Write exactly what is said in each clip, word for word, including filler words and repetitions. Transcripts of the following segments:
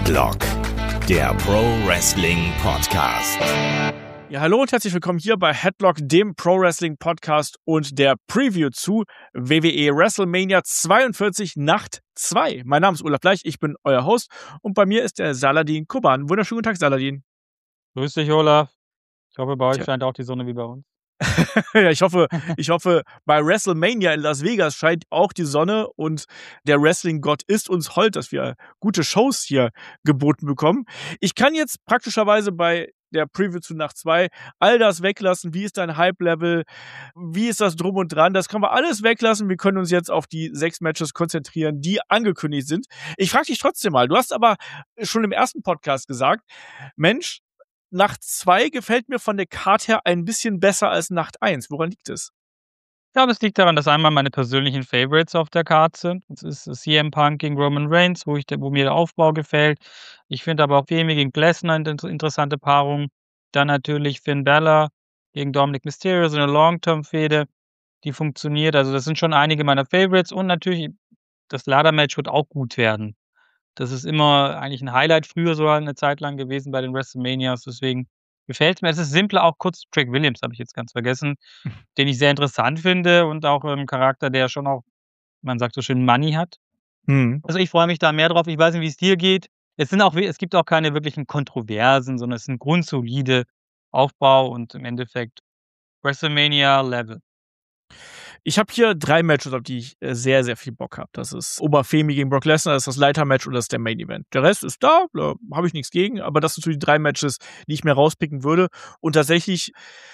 Headlock, der Pro Wrestling Podcast. Ja, hallo und herzlich willkommen hier bei Headlock, dem Pro Wrestling Podcast und der Preview zu W W E WrestleMania zweiundvierzig Nacht zwei. Mein Name ist Olaf Bleich, ich bin euer Host und bei mir ist der Saladin Kuban. Wunderschönen guten Tag, Saladin. Grüß dich, Olaf. Ich hoffe, bei euch Tja. scheint auch die Sonne wie bei uns. ja, ich hoffe, ich hoffe, bei WrestleMania in Las Vegas scheint auch die Sonne und der Wrestling-Gott ist uns hold, dass wir gute Shows hier geboten bekommen. Ich kann jetzt praktischerweise bei der Preview zu Nacht zwei all das weglassen. Wie ist dein Hype-Level? Wie ist das drum und dran? Das können wir alles weglassen. Wir können uns jetzt auf die sechs Matches konzentrieren, die angekündigt sind. Ich frage dich trotzdem mal, du hast aber schon im ersten Podcast gesagt, Mensch, Nacht zwei gefällt mir von der Card her ein bisschen besser als Nacht eins. Woran liegt es? Ich glaube, es liegt daran, dass einmal meine persönlichen Favorites auf der Card sind. Das ist C M Punk gegen Roman Reigns, wo, ich, wo mir der Aufbau gefällt. Ich finde aber auch Femi gegen Lesnar eine interessante Paarung. Dann natürlich Finn Balor gegen Dominic Mysterio, so eine Long-Term-Fehde, die funktioniert. Also das sind schon einige meiner Favorites. Und natürlich, das Ladder-Match wird auch gut werden. Das ist immer eigentlich ein Highlight, früher sogar eine Zeit lang gewesen bei den WrestleManias. Deswegen gefällt es mir. Es ist simpler, auch kurz Trick Williams, habe ich jetzt ganz vergessen, den ich sehr interessant finde und auch ein Charakter, der schon auch, man sagt so schön, Money hat. Hm. Also ich freue mich da mehr drauf. Ich weiß nicht, wie es dir geht. Es sind auch, es gibt auch keine wirklichen Kontroversen, sondern es sind grundsolide Aufbau und im Endeffekt WrestleMania-Level. Ich habe hier drei Matches, auf die ich sehr, sehr viel Bock habe. Das ist Oberfemi gegen Brock Lesnar, das ist das Leiter-Match und das ist der Main-Event. Der Rest ist da, da habe ich nichts gegen, aber das sind so die drei Matches, die ich mir rauspicken würde. Und tatsächlich,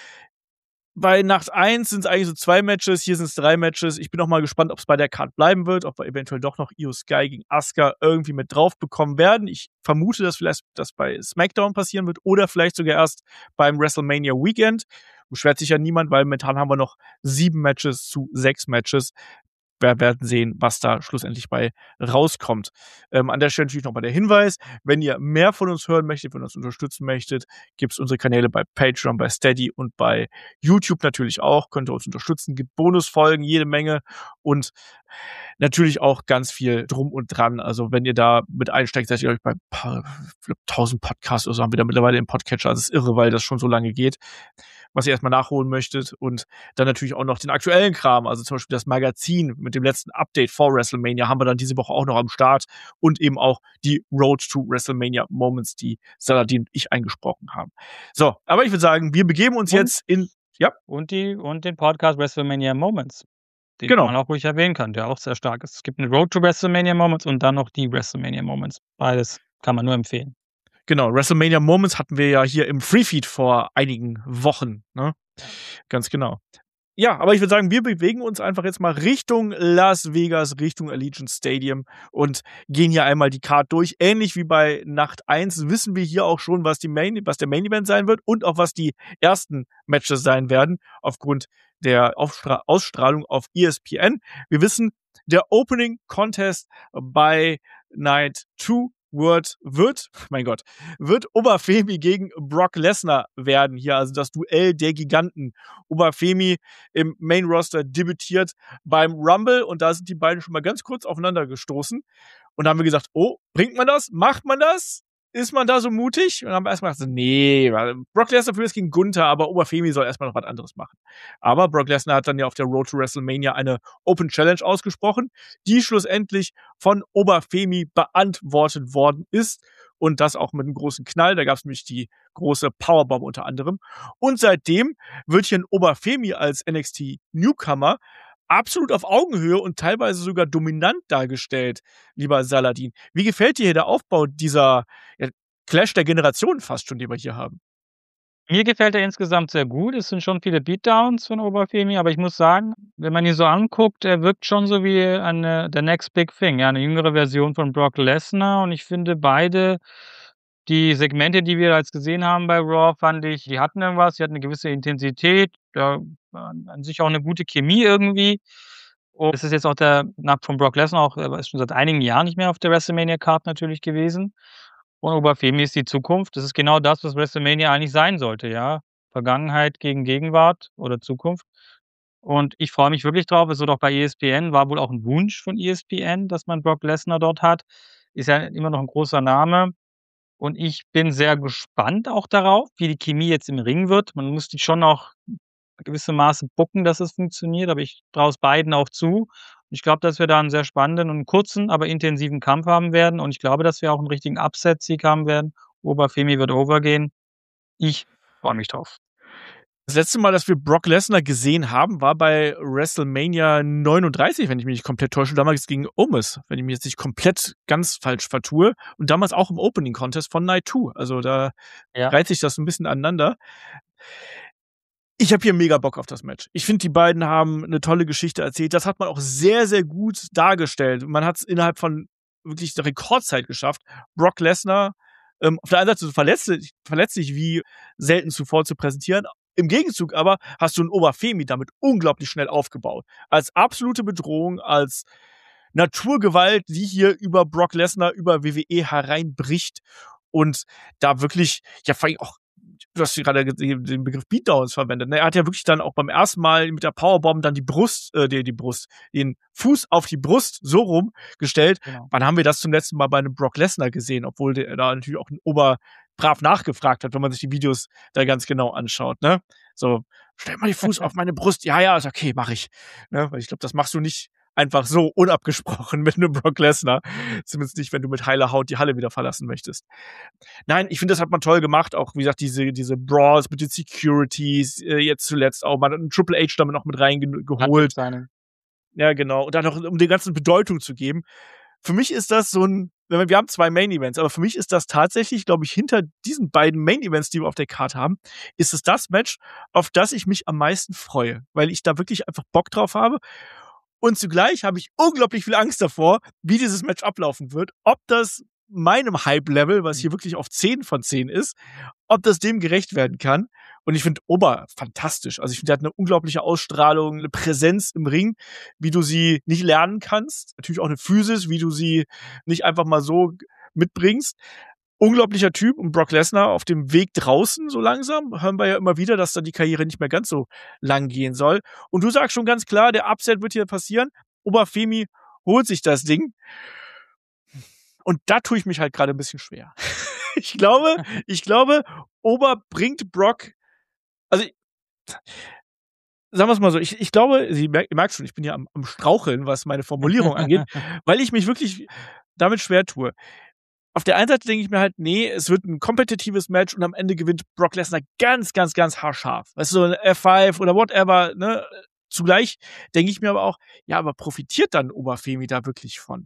bei Nacht eins sind es eigentlich so zwei Matches, hier sind es drei Matches. Ich bin auch mal gespannt, ob es bei der Card bleiben wird, ob wir eventuell doch noch Io Sky gegen Asuka irgendwie mit drauf bekommen werden. Ich vermute, dass vielleicht das bei SmackDown passieren wird oder vielleicht sogar erst beim WrestleMania Weekend. Beschwert sich ja niemand, weil momentan haben wir noch sieben Matches zu sechs Matches. Wir werden sehen, was da schlussendlich bei rauskommt. Ähm, an der Stelle natürlich noch mal der Hinweis, wenn ihr mehr von uns hören möchtet, wenn ihr uns unterstützen möchtet, gibt es unsere Kanäle bei Patreon, bei Steady und bei YouTube natürlich auch. Könnt ihr uns unterstützen, gibt Bonusfolgen, jede Menge und natürlich auch ganz viel drum und dran. Also wenn ihr da mit einsteigt, seid ihr euch bei tausend Podcasts oder so haben wir da mittlerweile im Podcatcher. Also das ist irre, weil das schon so lange geht, was ihr erstmal nachholen möchtet. Und dann natürlich auch noch den aktuellen Kram, also zum Beispiel das Magazin mit dem letzten Update vor WrestleMania haben wir dann diese Woche auch noch am Start und eben auch die Road to WrestleMania Moments, die Saladin und ich eingesprochen haben. So, aber ich würde sagen, wir begeben uns und, jetzt in, ja. Und, die, und den Podcast WrestleMania Moments, den genau. man auch ruhig erwähnen kann, der auch sehr stark ist. Es gibt eine Road to WrestleMania Moments und dann noch die WrestleMania Moments. Beides kann man nur empfehlen. Genau, WrestleMania Moments hatten wir ja hier im Freefeed vor einigen Wochen, ne? Ganz genau. Ja, aber ich würde sagen, wir bewegen uns einfach jetzt mal Richtung Las Vegas, Richtung Allegiant Stadium und gehen hier einmal die Card durch. Ähnlich wie bei Nacht eins wissen wir hier auch schon, was, die Main, was der Main Event sein wird und auch was die ersten Matches sein werden, aufgrund der Aufstra- Ausstrahlung auf E S P N. Wir wissen, der Opening Contest bei Night zwei wird, wird, mein Gott, wird Oberfemi gegen Brock Lesnar werden hier, also das Duell der Giganten. Oberfemi im Main Roster debütiert beim Rumble und da sind die beiden schon mal ganz kurz aufeinander gestoßen und da haben wir gesagt, oh, bringt man das? Macht man das? Ist man da so mutig? Und dann haben wir erstmal gesagt, nee, Brock Lesnar für das gegen Gunther, aber Oberfemi soll erstmal noch was anderes machen. Aber Brock Lesnar hat dann ja auf der Road to WrestleMania eine Open Challenge ausgesprochen, die schlussendlich von Oberfemi beantwortet worden ist. Und das auch mit einem großen Knall. Da gab es nämlich die große Powerbomb unter anderem. Und seitdem wird hier ein Oberfemi als N X T-Newcomer absolut auf Augenhöhe und teilweise sogar dominant dargestellt, lieber Saladin. Wie gefällt dir hier der Aufbau dieser ja, Clash der Generationen fast schon, den wir hier haben? Mir gefällt er insgesamt sehr gut. Es sind schon viele Beatdowns von Oberfemi, aber ich muss sagen, wenn man ihn so anguckt, er wirkt schon so wie eine, der Next Big Thing, ja, eine jüngere Version von Brock Lesnar. Und ich finde beide, die Segmente, die wir jetzt gesehen haben bei Raw, fand ich, die hatten irgendwas, die hatten eine gewisse Intensität, da war an sich auch eine gute Chemie irgendwie. Und es ist jetzt auch der, nach von Brock Lesnar auch, er ist schon seit einigen Jahren nicht mehr auf der WrestleMania-Card natürlich gewesen. Und Oberfemi ist die Zukunft. Das ist genau das, was WrestleMania eigentlich sein sollte, ja. Vergangenheit gegen Gegenwart oder Zukunft. Und ich freue mich wirklich drauf. Es wird auch bei E S P N, war wohl auch ein Wunsch von E S P N, dass man Brock Lesnar dort hat. Ist ja immer noch ein großer Name. Und ich bin sehr gespannt auch darauf, wie die Chemie jetzt im Ring wird. Man muss die schon auch gewissermaßen bucken, dass es funktioniert, aber ich traue es beiden auch zu. Ich glaube, dass wir da einen sehr spannenden und kurzen, aber intensiven Kampf haben werden und ich glaube, dass wir auch einen richtigen Upset-Sieg haben werden. Oberfemi wird overgehen. Ich freue mich drauf. Das letzte Mal, dass wir Brock Lesnar gesehen haben, war bei WrestleMania neununddreißig, wenn ich mich nicht komplett täusche. Damals gegen Omis, wenn ich mich jetzt nicht komplett ganz falsch vertue. Und damals auch im Opening-Contest von Night zwei. Also da Ja. reiht sich das ein bisschen aneinander. Ich habe hier mega Bock auf das Match. Ich finde, die beiden haben eine tolle Geschichte erzählt. Das hat man auch sehr, sehr gut dargestellt. Man hat es innerhalb von wirklich der Rekordzeit geschafft, Brock Lesnar ähm, auf der einen Seite so verletzlich, verletzlich wie selten zuvor zu präsentieren. Im Gegenzug aber hast du einen Oberfemi damit unglaublich schnell aufgebaut. Als absolute Bedrohung, als Naturgewalt, die hier über Brock Lesnar, über W W E hereinbricht und da wirklich, ja, vor allem auch, du hast gerade den Begriff Beatdowns verwendet. Ne? Er hat ja wirklich dann auch beim ersten Mal mit der Powerbomb dann die Brust, äh, die, die Brust, den Fuß auf die Brust so rum gestellt. Genau. Wann haben wir das zum letzten Mal bei einem Brock Lesnar gesehen? Obwohl der da natürlich auch ein Ober brav nachgefragt hat, wenn man sich die Videos da ganz genau anschaut. Ne? So, stell mal die Fuß auf meine Brust. Ja, ja, ist okay, mach ich. Ne? Weil ich glaube, das machst du nicht einfach so unabgesprochen mit einem Brock Lesnar. Zumindest nicht, wenn du mit heiler Haut die Halle wieder verlassen möchtest. Nein, ich finde, das hat man toll gemacht. Auch, wie gesagt, diese, diese Brawls mit den Securities, äh, jetzt zuletzt auch. Man hat einen Triple H damit noch mit reingeholt. Ja, genau. Und dann noch, um der ganzen Bedeutung zu geben. Für mich ist das so ein, wir haben zwei Main Events, aber für mich ist das tatsächlich, glaube ich, hinter diesen beiden Main Events, die wir auf der Karte haben, ist es das Match, auf das ich mich am meisten freue, weil ich da wirklich einfach Bock drauf habe. Und zugleich habe ich unglaublich viel Angst davor, wie dieses Match ablaufen wird. Ob das meinem Hype-Level, was hier wirklich auf zehn von zehn ist, ob das dem gerecht werden kann. Und ich finde Ober fantastisch. Also ich finde, er hat eine unglaubliche Ausstrahlung, eine Präsenz im Ring, wie du sie nicht lernen kannst. Natürlich auch eine Physis, wie du sie nicht einfach mal so mitbringst. Unglaublicher Typ und Brock Lesnar auf dem Weg draußen so langsam. Hören wir ja immer wieder, dass da die Karriere nicht mehr ganz so lang gehen soll. Und du sagst schon ganz klar, der Upset wird hier passieren. Oberfemi holt sich das Ding. Und da tue ich mich halt gerade ein bisschen schwer. ich glaube, ich glaube, Ober bringt Brock, also sagen wir es mal so, ich, ich glaube, ihr merkt, ihr merkt schon, ich bin ja am, am Straucheln, was meine Formulierung angeht, weil ich mich wirklich damit schwer tue. Auf der einen Seite denke ich mir halt, nee, es wird ein kompetitives Match und am Ende gewinnt Brock Lesnar ganz, ganz, ganz haarscharf. Weißt du, so ein F fünf oder whatever, ne? Zugleich denke ich mir aber auch, ja, aber profitiert dann Oberfemi da wirklich von?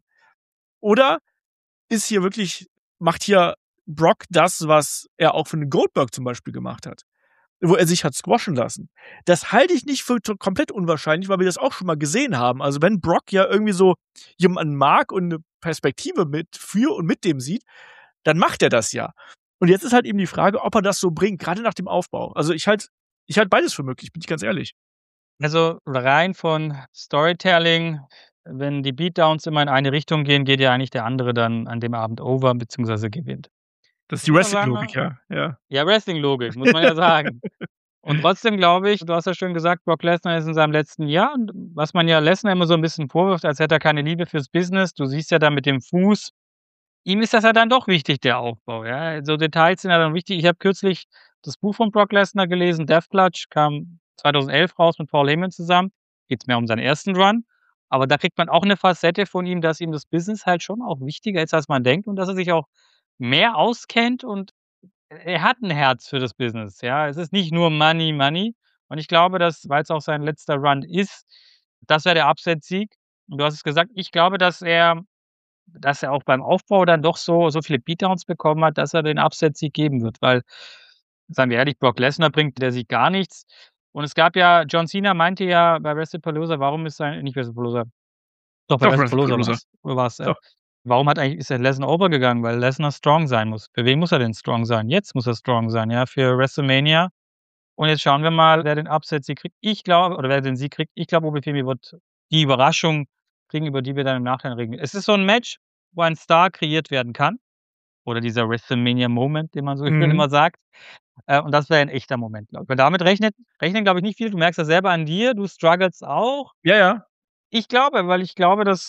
Oder ist hier wirklich, macht hier Brock das, was er auch für einen Goldberg zum Beispiel gemacht hat, wo er sich hat squashen lassen. Das halte ich nicht für komplett unwahrscheinlich, weil wir das auch schon mal gesehen haben. Also wenn Brock ja irgendwie so jemanden mag und eine Perspektive mit für und mit dem sieht, dann macht er das ja. Und jetzt ist halt eben die Frage, ob er das so bringt, gerade nach dem Aufbau. Also ich halt, ich halt beides für möglich, bin ich ganz ehrlich. Also rein von Storytelling, wenn die Beatdowns immer in eine Richtung gehen, geht ja eigentlich der andere dann an dem Abend over bzw. gewinnt. Das ist die Wrestling-Logik, ja. Ja, ja Wrestling-Logik, muss man ja sagen. Und trotzdem glaube ich, du hast ja schön gesagt, Brock Lesnar ist in seinem letzten Jahr. Und was man ja Lesnar immer so ein bisschen vorwirft, als hätte er keine Liebe fürs Business. Du siehst ja dann mit dem Fuß, ihm ist das ja dann doch wichtig, der Aufbau. Ja? So Details sind ja dann wichtig. Ich habe kürzlich das Buch von Brock Lesnar gelesen, Death Clutch, kam zweitausendelf raus mit Paul Heyman zusammen. Geht es mehr um seinen ersten Run. Aber da kriegt man auch eine Facette von ihm, dass ihm das Business halt schon auch wichtiger ist, als man denkt. Und dass er sich auch mehr auskennt und er hat ein Herz für das Business. Ja, es ist nicht nur Money, Money. Und ich glaube, dass, weil es auch sein letzter Run ist, das wäre der Upset-Sieg. Und du hast es gesagt, ich glaube, dass er, dass er auch beim Aufbau dann doch so, so viele Beatdowns bekommen hat, dass er den Upset-Sieg geben wird. Weil, sagen wir ehrlich, Brock Lesnar bringt der Sieg gar nichts. Und es gab ja, John Cena meinte ja bei WrestlePalooza, warum ist sein, nicht WrestlePalooza, doch bei WrestlePalooza war es, äh, warum hat eigentlich, ist er Lesnar overgegangen? Weil Lesnar strong sein muss. Für wen muss er denn strong sein? Jetzt muss er strong sein, ja, für WrestleMania. Und jetzt schauen wir mal, wer den Upset-Sieg kriegt. Ich glaube, oder wer den Sieg kriegt, ich glaube, Oberfemi wird die Überraschung kriegen, über die wir dann im Nachhinein reden. Es ist so ein Match, wo ein Star kreiert werden kann. Oder dieser WrestleMania-Moment, den man so Mhm. immer sagt. Äh, und das wäre ein echter Moment, glaube ich. Weil damit rechnet, rechnen, glaube ich, nicht viele. Du merkst das selber an dir, du struggles auch. Ja, ja. Ich glaube, weil ich glaube, dass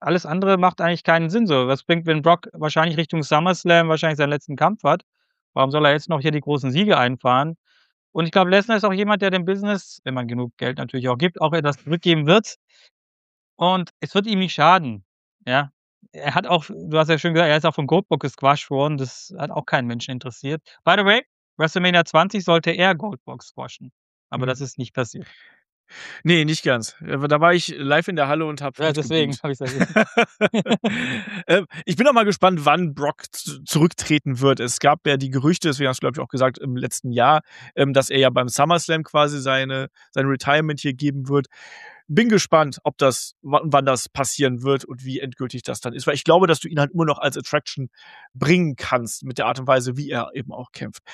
alles andere macht eigentlich keinen Sinn so. Was bringt, wenn Brock wahrscheinlich Richtung SummerSlam wahrscheinlich seinen letzten Kampf hat? Warum soll er jetzt noch hier die großen Siege einfahren? Und ich glaube, Lesnar ist auch jemand, der dem Business, wenn man genug Geld natürlich auch gibt, auch etwas zurückgeben wird. Und es wird ihm nicht schaden, ja. Er hat auch du hast ja schön gesagt, er ist auch vom Goldberg gesquasht worden. Das hat auch keinen Menschen interessiert. By the way, WrestleMania zwanzig sollte er Goldberg squashen, aber Mhm. das ist nicht passiert. Ne, nicht ganz. Äh, da war ich live in der Halle und habe Ja, deswegen mitgebuht. habe ich's erwähnt. Ähm, ich bin auch mal gespannt, wann Brock z zurücktreten wird. Es gab ja die Gerüchte, deswegen hast du, glaube ich, auch gesagt, im letzten Jahr, ähm, dass er ja beim SummerSlam quasi seine sein Retirement hier geben wird. Bin gespannt, ob das wa wann das passieren wird und wie endgültig das dann ist, weil ich glaube, dass du ihn halt immer noch als Attraction bringen kannst mit der Art und Weise, wie er eben auch kämpft.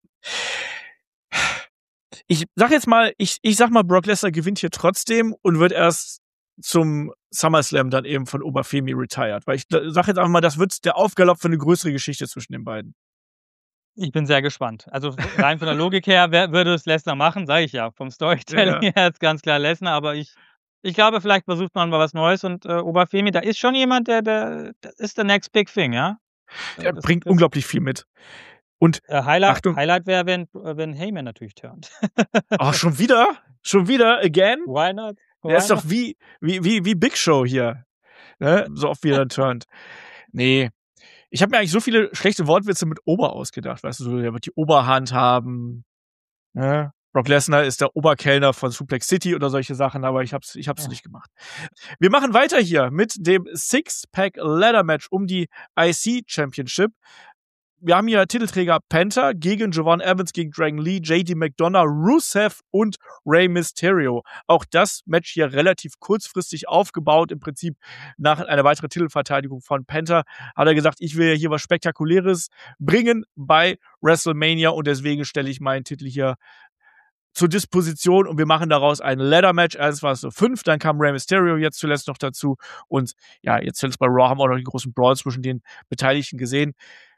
Ich sage jetzt mal ich ich sage mal, Brock Lesnar gewinnt hier trotzdem und wird erst zum SummerSlam dann eben von Oberfemi retired, weil ich d sage jetzt einfach mal, das wird der Aufgalopp für 'ne größere Geschichte zwischen den beiden. Ich bin sehr gespannt. Also, rein von der Logik her wär würde es Lesnar machen, sage ich ja. Vom Storytelling Ja. her ist ganz klar Lesnar, aber ich ich glaube, vielleicht versucht man mal was Neues und, äh, Oberfemi, da ist schon jemand, der der das ist the next big thing, ja? Äh, Der das bringt das unglaublich viel mit. Und Äh, Highlight Achtung Highlight wäre, wenn äh, wenn Heyman natürlich turnt. Oh, schon wieder? Schon wieder? Again? Why not? Der Why ist doch not? wie wie wie wie Big Show hier, ne? So oft wie er dann turnt. Ne. Ich habe mir eigentlich so viele schlechte Wortwitze mit Ober ausgedacht, weißt du, so, der wird die Oberhand haben, ne? Brock Lesnar ist der Oberkellner von Suplex City oder solche Sachen, aber ich habe es ich habe es Ja. nicht gemacht. Wir machen weiter hier mit dem Six-Pack Ladder Match um die I C Championship. Wir haben hier Titelträger Penta gegen Javon Evans, gegen Dragon Lee, J D McDonough, Rusev und Rey Mysterio. Auch das Match hier relativ kurzfristig aufgebaut. Im Prinzip nach einer weiteren Titelverteidigung von Penta hat er gesagt, ich will ja hier was Spektakuläres bringen bei WrestleMania und deswegen stelle ich meinen Titel hier zur Disposition und wir machen daraus ein Ladder Match. Erst war es so fünf, dann kam Rey Mysterio jetzt zuletzt noch dazu und ja, jetzt zuletzt bei Raw haben wir auch noch die großen Brawl zwischen den Beteiligten gesehen.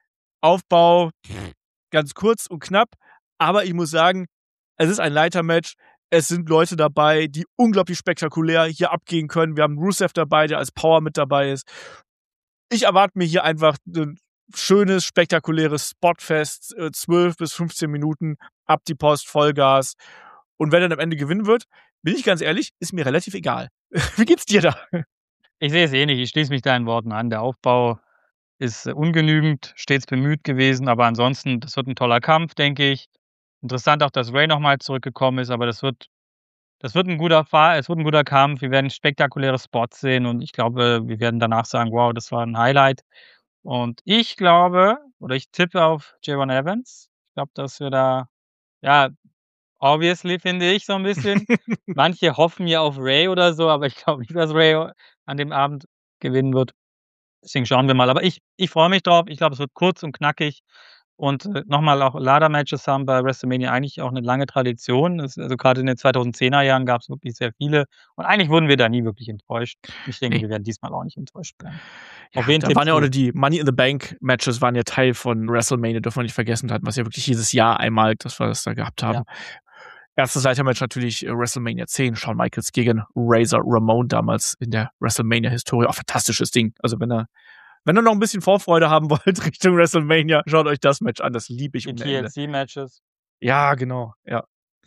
Aufbau ganz kurz und knapp, aber ich muss sagen, es ist ein Leitermatch. Es sind Leute dabei, die unglaublich spektakulär hier abgehen können. Wir haben Rusev dabei, der als Power mit dabei ist. Ich erwarte mir hier einfach 'nen schönes, spektakuläres Spotfest, äh, zwölf bis fünfzehn Minuten, ab die Post, Vollgas. Und wer dann am Ende gewinnen wird, bin ich ganz ehrlich, ist mir relativ egal. Wie geht's dir da? Ich sehe es ähnlich. Ich schließe mich deinen Worten an. Der Aufbau ist ungenügend, stets bemüht gewesen, aber ansonsten, das wird 'n toller Kampf, denke ich. Interessant auch, dass Rey noch mal zurückgekommen ist, aber das wird das wird 'n guter Fa es wird 'n guter Kampf. Wir werden spektakuläre Spots sehen und ich glaube, wir werden danach sagen: „Wow, das war 'n Highlight.“ Und ich glaube oder ich tippe auf Javon Evans. Ich glaube, dass wir da ja, obviously finde ich so 'n bisschen. Manche hoffen ja auf Rey oder so, aber ich glaube nicht, dass Rey an dem Abend gewinnen wird. Deswegen schauen wir mal. Aber ich ich freue mich drauf. Ich glaube, es wird kurz und knackig und, äh, noch mal auch Ladder Matches haben bei WrestleMania eigentlich auch 'ne lange Tradition. Das also, grade in den zweitausendzehner Jahren gab's wirklich sehr viele und eigentlich wurden wir da nie wirklich enttäuscht. Ich denke, Ne. wir werden diesmal auch nicht enttäuscht werden. Ja, Auf wen da waren tippst ja auch du? noch die Money in the Bank Matches waren ja Teil von WrestleMania, dürfen wir nicht vergessen, da hatten wir's ja wirklich jedes Jahr einmal, dass wir das da gehabt haben. Ja. Erstes Leitermatch natürlich, äh, WrestleMania zehn, Shawn Michaels gegen Razor Ramon damals in der WrestleMania-Historie. Auch fantastisches Ding. Also, wenn ihr wenn ihr noch 'n bisschen Vorfreude haben wollt Richtung WrestleMania, schaut euch das Match an. Das liebe ich Die ohne T L Ende. C-Matches. Ja, genau, ja.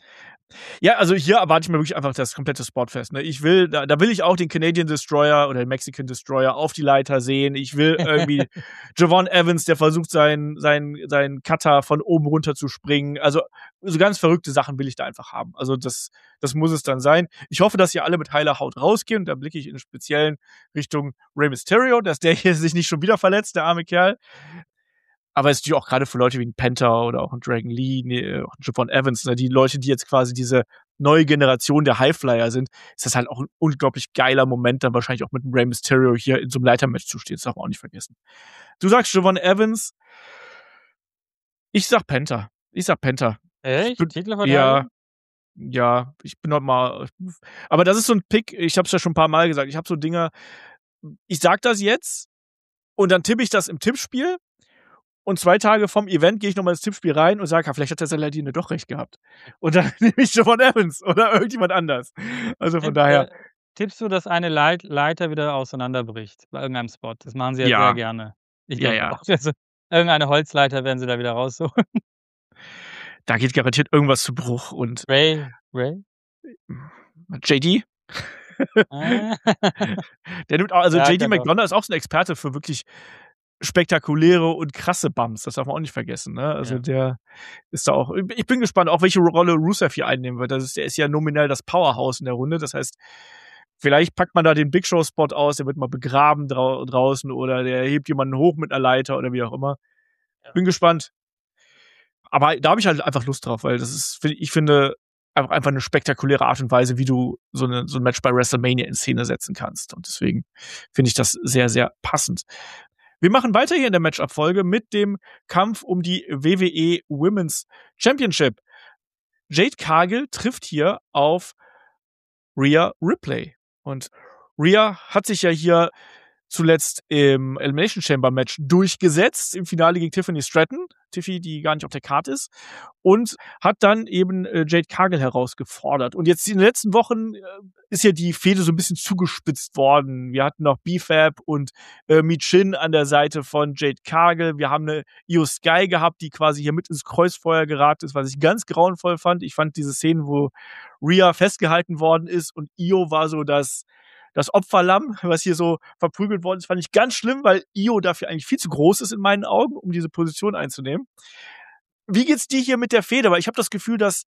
Ja, also hier erwarte ich mir wirklich einfach das komplette Spotfest, ne? Ich will da da will ich auch den Canadian Destroyer oder den Mexican Destroyer auf die Leiter sehen. Ich will irgendwie Javon Evans, der versucht, seinen seinen seinen Cutter von oben runter zu springen. Also, so ganz verrückte Sachen will ich da einfach haben. Also, das das muss es dann sein. Ich hoffe, dass hier alle mit heiler Haut rausgehen. Da blicke ich in Speziellen Richtung Rey Mysterio, dass der hier sich nicht schon wieder verletzt, der arme Kerl. Aber es ist natürlich auch grade für Leute wie 'n Penta oder auch 'n Dragon Lee, ne, auch 'n Javon Evans, ne, die Leute, die jetzt quasi diese neue Generation der Highflyer sind, ist das halt auch 'n unglaublich geiler Moment, dann wahrscheinlich auch mit 'nem Rey Mysterio hier in so 'nem Leitermatch zu stehen. Das darf man auch nicht vergessen. Du sagst Javon Evans. Ich sage Penta. Ich sage Penta. Ich Echt? bin ja, Titelverteidigung? ja, ich bin noch mal aber das ist so 'n Pick, ich habe es ja schon 'n paar Mal gesagt, ich habe so Dinger, ich sage das jetzt und dann tippe ich das im Tippspiel und zwei Tage vorm Event gehe ich noch mal ins Tippspiel rein und sage: „Ja, vielleicht hat der Saladin doch recht gehabt.“ Und dann nehme ich Javon Evans oder irgendjemand anders. Also, von Tipp, daher äh Tippst du, dass eine Leit Leiter wieder auseinanderbricht bei irgendeinem Spot? Das machen sie ja sehr Ja. gerne. Ich Ja, denke ja. auch. Also, irgendeine Holzleiter werden sie da wieder rausholen. Da geht garantiert irgendwas zu Bruch und Ray? Ray? J D? Ah. Der nimmt auch also Ja, J D könnte auch. McDonough ist auch so 'n Experte für wirklich spektakuläre und krasse Bumps. Das darf man auch nicht vergessen, ne? Also, Ja. der ist da auch ich bin gespannt, auch welche Rolle Rusev hier einnehmen wird. Das ist der ist ja nominell das Powerhouse in der Runde. Das heißt, vielleicht packt man da den Big Show-Spot aus, der wird mal begraben drau draußen oder der hebt jemanden hoch mit 'ner Leiter oder wie auch immer. Ja. Bin gespannt. Aber da habe ich halt einfach Lust drauf, weil das ist fi ich finde, einfach einfach 'ne spektakuläre Art und Weise, wie du so 'ne so 'n Match bei WrestleMania in Szene setzen kannst. Und deswegen finde ich das sehr, sehr passend. Wir machen weiter hier in der Match-Up-Folge mit dem Kampf um die W W E Women's Championship. Jade Cargill trifft hier auf Rhea Ripley. Und Rhea hat sich ja hier zuletzt im Elimination Chamber Match durchgesetzt, im Finale gegen Tiffany Stratton. Tiffy, die gar nicht auf der Karte ist. Und hat dann eben äh, Jade Cargill herausgefordert. Und jetzt in den letzten Wochen äh, ist ja die Fehde so ein bisschen zugespitzt worden. Wir hatten noch B-Fab und äh, Michin an der Seite von Jade Cargill. Wir haben eine Io Sky gehabt, die quasi hier mit ins Kreuzfeuer geraten ist, was ich ganz grauenvoll fand. Ich fand diese Szenen, wo Rhea festgehalten worden ist und Io war so das das Opferlamm, was hier so verprügelt worden ist, fand ich ganz schlimm, weil Io dafür eigentlich viel zu groß ist in meinen Augen, um diese Position einzunehmen. Wie geht's dir hier mit der Fehde? Weil ich habe das Gefühl, dass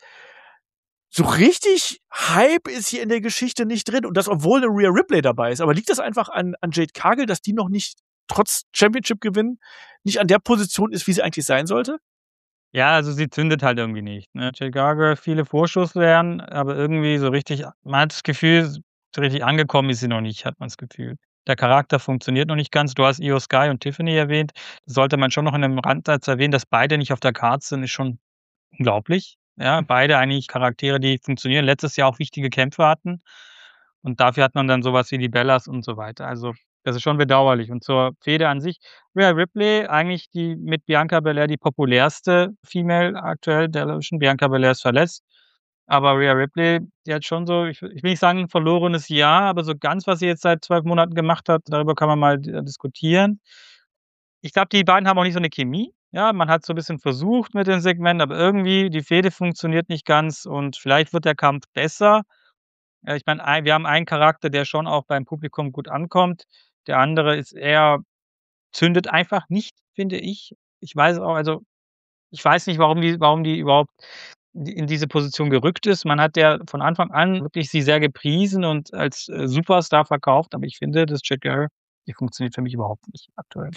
so richtig Hype ist hier in der Geschichte nicht drin und das, obwohl eine Rhea Ripley dabei ist. Aber liegt das einfach an, an Jade Cargill, dass die noch nicht, trotz Championship-Gewinn, nicht an der Position ist, wie sie eigentlich sein sollte? Ja, also sie zündet halt irgendwie nicht, ne? Jade Cargill, viele Vorschusslorbeeren, aber irgendwie so richtig man hat das Gefühl, so richtig angekommen ist sie noch nicht, hat man das Gefühl. Der Charakter funktioniert noch nicht ganz. Du hast Io Sky und Tiffany erwähnt. Das sollte man schon noch in 'nem Randsatz erwähnen, dass beide nicht auf der Karte sind, ist schon unglaublich. Ja, beide eigentlich Charaktere, die funktionieren, letztes Jahr auch wichtige Kämpfe hatten. Und dafür hat man dann so was wie die Bellas und so weiter. Also, das ist schon bedauerlich. Und zur Fehde an sich, Rhea Ripley, eigentlich die mit Bianca Belair die populärste Female aktuell Television. Bianca Belair ist verletzt. Aber Rhea Ripley, die hat schon so, ich ich will nicht sagen 'n verlorenes Jahr, aber so ganz, was sie jetzt seit zwölf Monaten gemacht hat, darüber kann man mal d diskutieren. Ich glaube, die beiden haben auch nicht so 'ne Chemie. Ja, man hat so 'n bisschen versucht mit den Segmenten, aber irgendwie die Fehde funktioniert nicht ganz und vielleicht wird der Kampf besser. Ja, ich meine, ei wir haben einen Charakter, der schon auch beim Publikum gut ankommt. Der andere ist eher zündet einfach nicht, finde ich. Ich weiß auch also, ich weiß nicht, warum die warum die überhaupt in diese Position gerückt ist. Man hat ja von Anfang an wirklich sie sehr gepriesen und als, äh, Superstar verkauft, aber ich finde, dass Jade Cargill, die funktioniert für mich überhaupt nicht aktuell.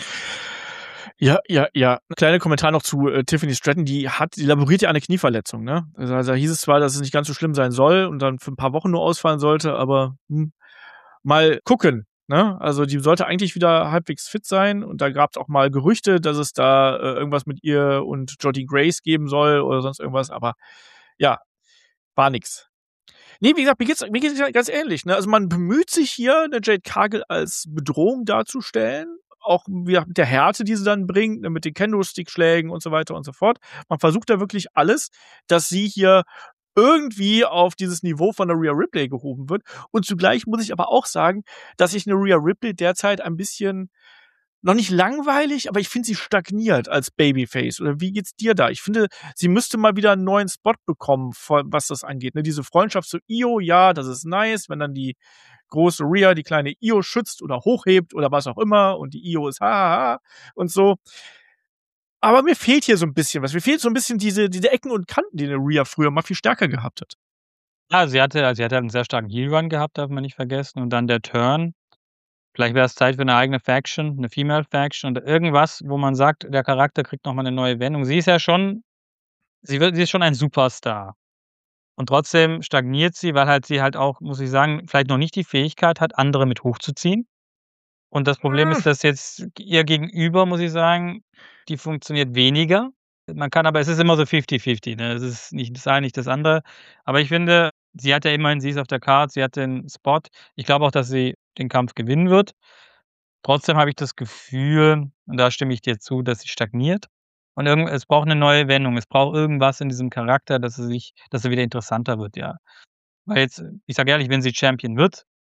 Ja, ja, ja. Kleiner Kommentar noch zu äh, Tiffany Stratton, die hat die laboriert ja an 'ne Knieverletzung, ne? Also, also hieß es zwar, dass es nicht ganz so schlimm sein soll und dann für 'n paar Wochen nur ausfallen sollte, aber, hm, mal gucken, ne? Also, die sollte eigentlich wieder halbwegs fit sein und da gab's auch mal Gerüchte, dass es da, äh, irgendwas mit ihr und Jordynne Grace geben soll oder sonst irgendwas, aber ja, war nix. Ne, wie gesagt, mir geht's mir geht's ja ganz ähnlich, ne? Also, man bemüht sich hier, 'ne Jade Cargill als Bedrohung darzustellen, auch wieder mit der Härte, die sie dann bringt, ne, mit den Kendo-Stick-Schlägen und so weiter und so fort. Man versucht da wirklich alles, dass sie hier irgendwie auf dieses Niveau von 'ner Rhea Ripley gehoben wird. Und zugleich muss ich aber auch sagen, dass ich 'ne Rhea Ripley derzeit ein bisschen noch nicht langweilig, aber ich finde, sie stagniert als Babyface. Oder wie geht's dir da? Ich finde, sie müsste mal wieder 'n neuen Spot bekommen, vor was das angeht, ne? Diese Freundschaft zu Io, ja, das ist nice, wenn dann die große Rhea die kleine Io schützt oder hochhebt oder was auch immer und die Io ist ha ha ha und so. Aber mir fehlt hier so 'n bisschen was. Mir fehlt so 'n bisschen diese diese Ecken und Kanten, die 'ne Rhea früher mal viel stärker gehabt hat. Ja, sie hatte also sie hatte halt 'n sehr starken Heel-Run gehabt, darf man nicht vergessen. Und dann der Turn. Vielleicht wäre es Zeit für 'ne eigene Faction, 'ne Female Faction oder irgendwas, wo man sagt, der Charakter kriegt noch mal 'ne neue Wendung. Sie ist ja schon sie wird sie ist schon ein Superstar. Und trotzdem stagniert sie, weil halt sie halt auch, muss ich sagen, vielleicht noch nicht die Fähigkeit hat, andere mit hochzuziehen. Und das Problem Hm. ist, dass jetzt ihr Gegenüber, muss ich sagen, die funktioniert weniger. Man kann aber es ist immer so fifty fifty, ne? Es ist nicht das eine, nicht das andere. Aber ich finde, sie hat ja immerhin sie ist auf der Card, sie hat den Spot. Ich glaube auch, dass sie den Kampf gewinnen wird. Trotzdem habe ich das Gefühl, und da stimme ich dir zu, dass sie stagniert. Und irgend es braucht 'ne neue Wendung. Es braucht irgendwas in diesem Charakter, dass er sich dass er wieder interessanter wird, ja. Weil jetzt ich sage ehrlich, wenn sie Champion wird,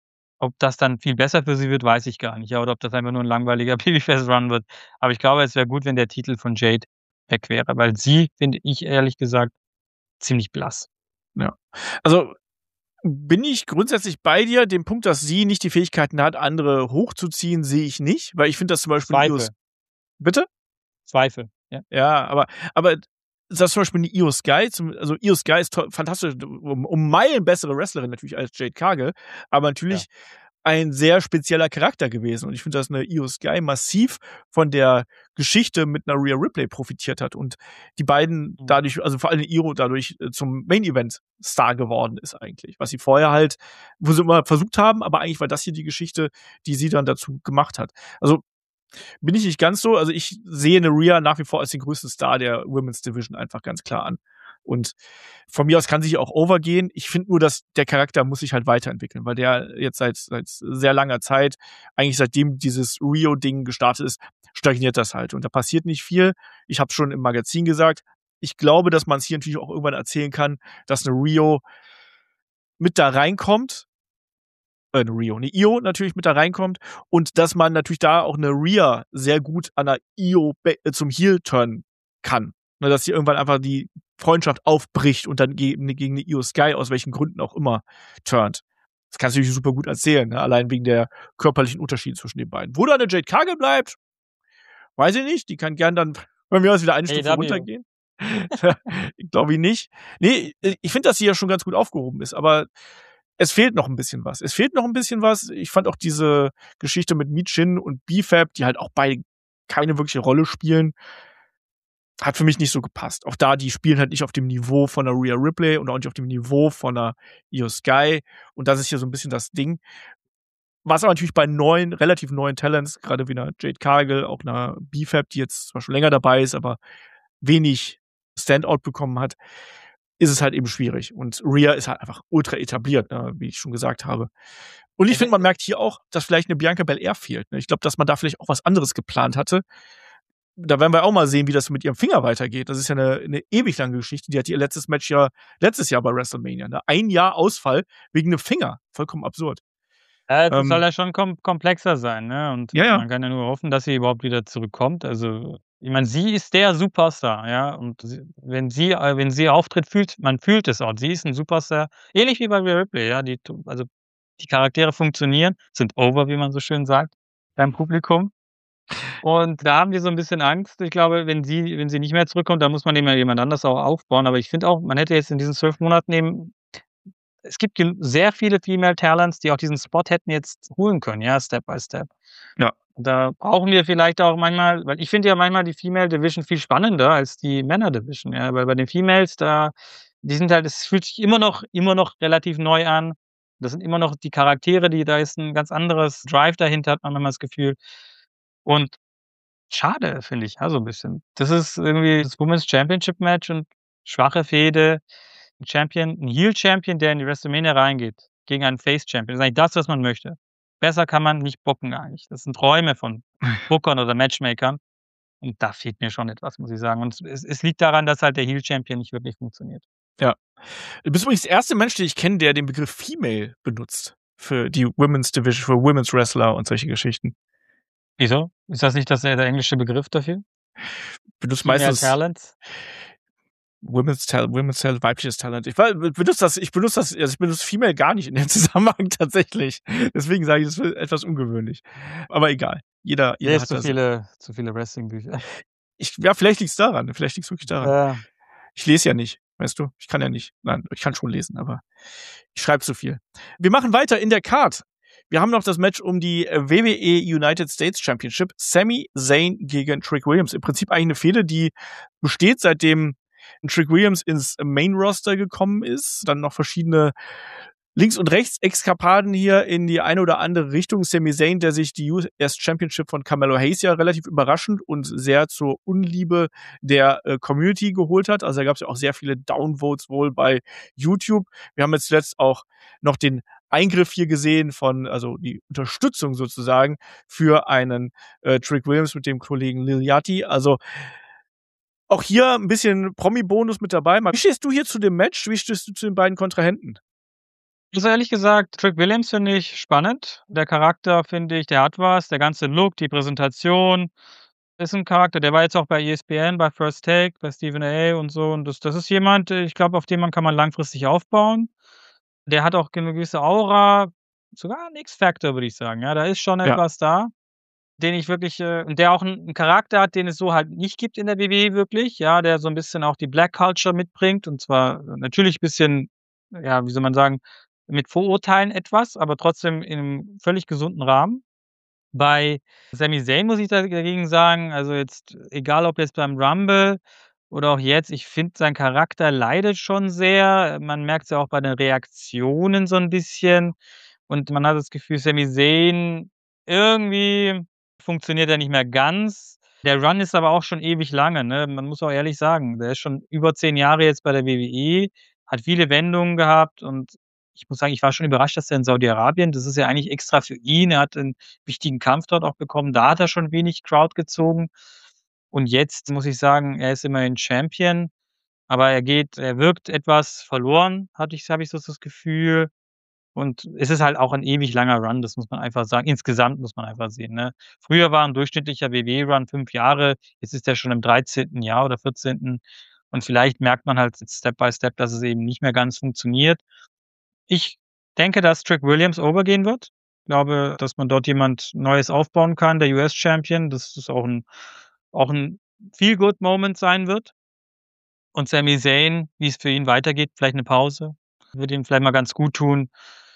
Ob das dann viel besser für sie wird, weiß ich gar nicht. Ja, oder ob das einfach nur ein langweiliger Babyface-Run wird. Aber ich glaube, es wäre gut, wenn der Titel von Jade weg wäre, weil sie, finde ich ehrlich gesagt, ziemlich blass. Ja. Also bin ich grundsätzlich bei dir. Den Punkt, dass sie nicht die Fähigkeiten hat, andere hochzuziehen, sehe ich nicht, weil ich finde das zum Beispiel Zweifel. Ios. Bitte? Zweifel, ja. Ja, aber, aber das zum Beispiel eine Io Sky, zum, also Io Sky ist toll, fantastisch, um, um Meilen bessere Wrestlerin natürlich als Jade Cargill, aber natürlich ja. ein sehr spezieller Charakter gewesen. Und ich finde, dass eine Io Sky massiv von der Geschichte mit einer Rhea Ripley profitiert hat und die beiden dadurch, also vor allem Io dadurch zum Main-Event-Star geworden ist eigentlich. Was sie vorher halt, wo sie immer versucht haben, aber eigentlich war das hier die Geschichte, die sie dann dazu gemacht hat. Also bin ich nicht ganz so. Also ich sehe eine Rhea nach wie vor als den größten Star der Women's Division einfach ganz klar an. Und von mir aus kann sie auch overgehen. Ich finde nur, dass der Charakter muss sich halt weiterentwickeln, weil der jetzt seit, seit sehr langer Zeit, eigentlich seitdem dieses Rio-Ding gestartet ist, stagniert das halt. Und da passiert nicht viel. Ich habe schon im Magazin gesagt, ich glaube, dass man es hier natürlich auch irgendwann erzählen kann, dass eine Rio mit da reinkommt, eine Rio, eine Io natürlich mit da reinkommt und dass man natürlich da auch eine Rhea sehr gut an der Io be- zum Heel turnen kann. Ne, dass sie irgendwann einfach die Freundschaft aufbricht und dann gegen, gegen eine Io Sky aus welchen Gründen auch immer turnt. Das kannst du natürlich super gut erzählen, ne? Allein wegen der körperlichen Unterschiede zwischen den beiden. Wo da eine Jade Cargill bleibt, weiß ich nicht. Die kann gern dann bei mir aus wieder eine Stufe runtergehen. Ich glaube ich nicht. Nee, ich finde, dass sie ja schon ganz gut aufgehoben ist, aber es fehlt noch ein bisschen was. Es fehlt noch ein bisschen was. Ich fand auch diese Geschichte mit Michin und B-Fab, die halt auch beide keine wirkliche Rolle spielen, hat für mich nicht so gepasst. Auch da, die spielen halt nicht auf dem Niveau von einer Rhea Ripley und auch nicht auf dem Niveau von einer Io Sky. Und das ist hier so ein bisschen das Ding. Was aber natürlich bei neuen, relativ neuen Talents, gerade wie einer Jade Cargill, auch einer B-Fab, die jetzt zwar schon länger dabei ist, aber wenig Standout bekommen hat, ist es halt eben schwierig. Und Rhea ist halt einfach ultra etabliert, ne, wie ich schon gesagt habe. Und ich finde, man merkt hier auch, dass vielleicht eine Bianca Belair fehlt. Ne? Ich glaube, dass man da vielleicht auch was anderes geplant hatte. Da werden wir auch mal sehen, wie das mit ihrem Finger weitergeht. Das ist ja eine, eine ewig lange Geschichte. Die hat ihr letztes Match ja letztes Jahr bei WrestleMania. Ne? Ein Jahr Ausfall wegen einem Finger. Vollkommen absurd. Ja, das Ähm, soll ja schon kom- komplexer sein, ne? Und Ja, ja. man kann ja nur hoffen, dass sie überhaupt wieder zurückkommt. Also, ich meine, sie ist der Superstar, ja. Und sie, wenn sie, äh, wenn sie auftritt, fühlt man fühlt es auch. Sie ist ein Superstar, ähnlich wie bei Rhea Ripley, ja. Die, tu- also die Charaktere funktionieren, sind over, wie man so schön sagt, beim Publikum. Und da haben wir so ein bisschen Angst. Ich glaube, wenn sie, wenn sie nicht mehr zurückkommt, dann muss man eben ja jemand anders auch aufbauen. Aber ich finde auch, man hätte jetzt in diesen zwölf Monaten eben es gibt gen- sehr viele Female Talents, die auch diesen Spot hätten jetzt holen können, ja, Step by Step. Ja. Und da brauchen wir vielleicht auch manchmal, weil ich finde ja manchmal die Female Division viel spannender als die Männer Division, ja, weil bei den Females da, die sind halt, es fühlt sich immer noch, immer noch relativ neu an. Das sind immer noch die Charaktere, die, da ist ein ganz anderes Drive dahinter, hat man manchmal das Gefühl. Und schade, finde ich, ja, so ein bisschen. Das ist irgendwie das Women's Championship Match und schwache Fehde. Ein Champion, ein Heel-Champion, der in die WrestleMania reingeht, gegen einen Face-Champion. Das ist eigentlich das, was man möchte. Besser kann man nicht booken eigentlich. Das sind Träume von Bookern oder Matchmakern. Und da fehlt mir schon etwas, muss ich sagen. Und es, es liegt daran, dass halt der Heel-Champion nicht wirklich funktioniert. Ja. Du bist übrigens der erste Mensch, den ich kenne, der den Begriff Female benutzt. Für die Women's Division, für Women's Wrestler und solche Geschichten. Wieso? Ist das nicht das, der englische Begriff dafür? Benutzt Female meistens Talents? Women's Talent, Women's Talent, weibliches Talent. Ich war- benutze das, ich benutze das, also ich benutze Female gar nicht in dem Zusammenhang tatsächlich. Deswegen sage ich, das ist etwas ungewöhnlich. Aber egal. Jeder, jeder Hier ist hat zu das. viele, zu viele Wrestling-Bücher. Ich, ja, vielleicht liegt's daran. Vielleicht liegt's wirklich daran. Äh, Ich lese ja nicht, weißt du? Ich kann ja nicht. Nein, ich kann schon lesen, aber ich schreibe zu viel. Wir machen weiter in der Card. Wir haben noch das Match um die äh, W W E United States Championship. Sami Zayn gegen Trick Williams. Im Prinzip eigentlich eine Fehde, die besteht, seitdem Trick Williams ins Main Roster gekommen ist. Dann noch verschiedene Links- und Rechts-Exkapaden hier in die eine oder andere Richtung. Sami Zayn, der sich die U S Championship von Carmelo Hayes ja relativ überraschend und sehr zur Unliebe der äh, Community geholt hat. Also da gab es ja auch sehr viele Downvotes wohl bei YouTube. Wir haben jetzt zuletzt auch noch den Eingriff hier gesehen von, also die Unterstützung sozusagen für einen äh, Trick Williams mit dem Kollegen Lil Yachty. Also auch hier ein bisschen Promi-Bonus mit dabei. Wie stehst du hier zu dem Match? Wie stehst du zu den beiden Kontrahenten? Also, ehrlich gesagt, Trick Williams finde ich spannend. Der Charakter finde ich, der hat was. Der ganze Look, die Präsentation ist 'n Charakter, der war jetzt auch bei E S P N, bei First Take, bei Stephen A. und so und das das ist jemand, äh, ich glaube, auf den man kann man langfristig aufbauen. Der hat auch 'ne gewisse Aura, sogar 'n X-Factor, würde ich sagen. Ja, da ist schon Ja. etwas da, den ich wirklich, äh und der auch 'n 'n Charakter hat, den es so halt nicht gibt in der W W E wirklich, ja, der so 'n bisschen auch die Black Culture mitbringt und zwar natürlich bisschen, ja, wie soll man sagen, mit Vorurteilen etwas, aber trotzdem in 'nem völlig gesunden Rahmen. Bei Sami Zayn muss ich da dagegen sagen, also jetzt egal ob jetzt beim Rumble oder auch jetzt, ich finde, sein Charakter leidet schon sehr. Man merkt's ja auch bei den Reaktionen so 'n bisschen und man hat das Gefühl, Sami Zayn irgendwie funktioniert er nicht mehr ganz. Der Run ist aber auch schon ewig lange, ne? Man muss auch ehrlich sagen, der ist schon über zehn Jahre jetzt bei der W W E, hat viele Wendungen gehabt und ich muss sagen, ich war schon überrascht, dass er in Saudi-Arabien das ist ja eigentlich extra für ihn. Er hat 'n wichtigen Kampf dort auch bekommen. Da hat er schon wenig Crowd gezogen. Und jetzt muss ich sagen, er ist immerhin Champion, aber er geht er wirkt etwas verloren, hatte ich habe ich so das Gefühl. Und es ist halt auch 'n ewig langer Run, das muss man einfach sagen. Insgesamt muss man einfach sehen, ne? Früher war 'n durchschnittlicher W W E-Run fünf Jahre, jetzt ist er schon im dreizehnten Jahr oder vierzehnten und vielleicht merkt man halt Step by Step, dass es eben nicht mehr ganz funktioniert. Ich denke, dass Trick Williams over gehen wird. Glaube, dass man dort jemand Neues aufbauen kann, der U S-Champion, dass das auch 'n auch 'n Feel-Good-Moment sein wird. Und Sami Zayn, wie's für ihn weitergeht, vielleicht 'ne Pause, würde ihm vielleicht mal ganz gut tun.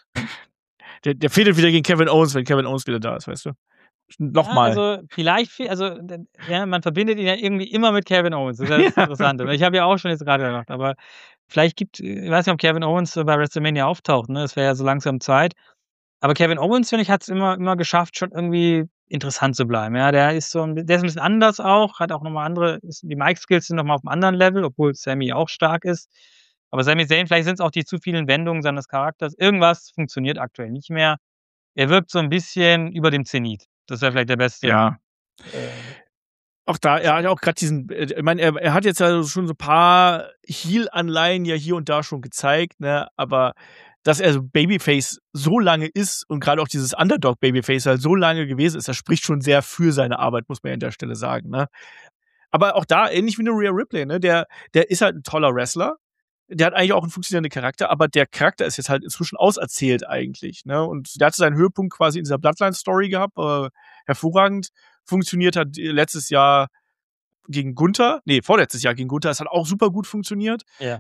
Der der fädelt wieder gegen Kevin Owens, wenn Kevin Owens wieder da ist, weißt du? Noch Ja, mal. also vielleicht fe also, d ja, man verbindet ihn ja irgendwie immer mit Kevin Owens. Das ist ja das Ja. Interessante. Ich habe ja auch schon jetzt grade gedacht, aber vielleicht gibt ich weiß nicht, ob Kevin Owens bei WrestleMania auftaucht, ne? Es wäre ja so langsam Zeit. Aber Kevin Owens, finde ich, hat's immer immer geschafft, schon irgendwie interessant zu bleiben. Ja, der ist so 'n der ist 'n bisschen anders auch, hat auch noch mal andere ist die Mic-Skills sind noch mal auf'm anderen Level, obwohl Sami auch stark ist. Aber Sami Zayn, vielleicht sind's auch die zu vielen Wendungen seines Charakters. Irgendwas funktioniert aktuell nicht mehr. Er wirkt so 'n bisschen über dem Zenit. Das wäre vielleicht der beste, Ja. äh Auch da er hat ja auch grad diesen äh, ich meine, er er hat jetzt ja schon so paar Heel-Anleihen ja hier und da schon gezeigt, ne? Aber dass er so Babyface so lange ist und grade auch dieses Underdog-Babyface halt so lange gewesen ist, das spricht schon sehr für seine Arbeit, muss man ja an der Stelle sagen, ne? Aber auch da ähnlich wie 'ne Rhea Ripley, ne? Der der ist halt 'n toller Wrestler. Der hat eigentlich auch 'n funktionierenden Charakter, aber der Charakter ist jetzt halt inzwischen auserzählt eigentlich, ne? Und der hatte seinen Höhepunkt quasi in dieser Bloodline-Story gehabt, äh, hervorragend funktioniert hat äh, letztes Jahr gegen Gunther ne, vorletztes Jahr gegen Gunther. Es hat auch super gut funktioniert. Ja.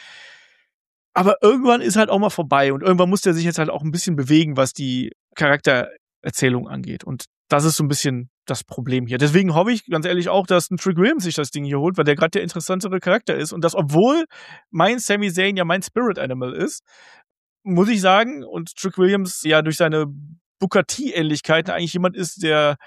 Aber irgendwann ist halt auch mal vorbei und irgendwann muss der sich jetzt halt auch 'n bisschen bewegen, was die Charaktererzählung angeht. Und das ist so 'n bisschen das Problem hier. Deswegen hoffe ich ganz ehrlich auch, dass 'n Trick Williams sich das Ding hier holt, weil der grad der interessantere Charakter ist und das, obwohl mein Sami Zayn ja mein Spirit Animal ist, muss ich sagen und Trick Williams ja durch seine Booker T-Ähnlichkeiten eigentlich jemand ist, der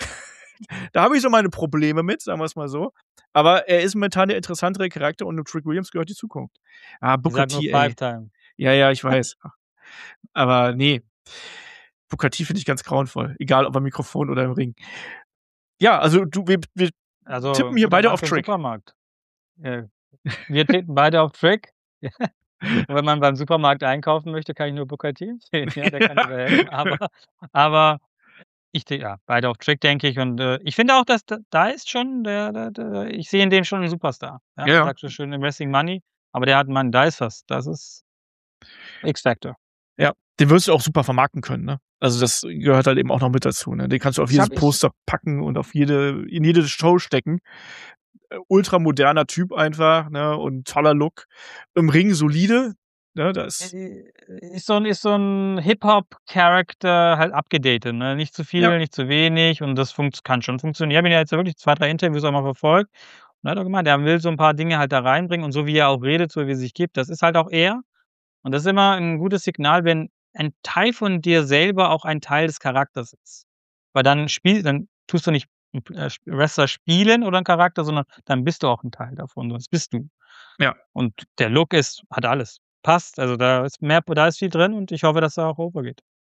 da habe ich so meine Probleme mit, sagen wir's mal so. Aber er ist momentan der interessantere Charakter und 'nem Trick Williams gehört die Zukunft. Ah, Ich Booker sage nur T, ey. Five-Time. Ja, ja, ich weiß. Aber ne, Booker T finde ich ganz grauenvoll, egal ob am Mikrofon oder im Ring. Ja, also du wir wir Also, tippen hier guter beide Mann auf für 'n Trick. Supermarkt. Äh, wir tippen beide auf Trick. Und wenn man beim Supermarkt einkaufen möchte, kann ich nur Booker T empfehlen. Ja, der kann dir da helfen. Aber aber ich ti ja, beide auf Trick, denke ich. Und, äh, ich finde auch, dass da da ist schon der der der ich sehe in dem schon 'n Superstar. Ja, Ja, man ja. sagt so schön im Wrestling Money, aber der hat Mann, da ist was. Das ist X-Factor. Ja, den wirst du auch super vermarkten können, ne? Also, das gehört halt eben auch noch mit dazu, ne? Den kannst du auf Das jedes habe ich Poster packen und auf jede in jede Show stecken. Äh, ultramoderner Typ einfach, ne, und toller Look. Im Ring solide, ne? Da ist Äh, ist so 'n ist so 'n Hip-Hop-Character halt abgedatet, ne? Nicht zu Ja. viel, nicht zu wenig und das funkt kann schon funktionieren. Ich habe ihn ja jetzt wirklich zwei, drei Interviews auch mal verfolgt und er hat auch gemeint, er will so 'n paar Dinge halt da reinbringen und so wie er auch redet, so wie er sich gibt, das ist halt auch er. Und das ist immer 'n gutes Signal, wenn ein Teil von dir selber auch ein Teil des Charakters ist. Weil dann spiel dann tust du nicht 'n äh, Wrestler spielen oder 'n Charakter, sondern dann bist du auch 'n Teil davon. Das bist du. Ja. Und der Look ist hat alles. Passt, also da ist mehr da ist viel drin und ich hoffe, dass er auch over geht. Ja.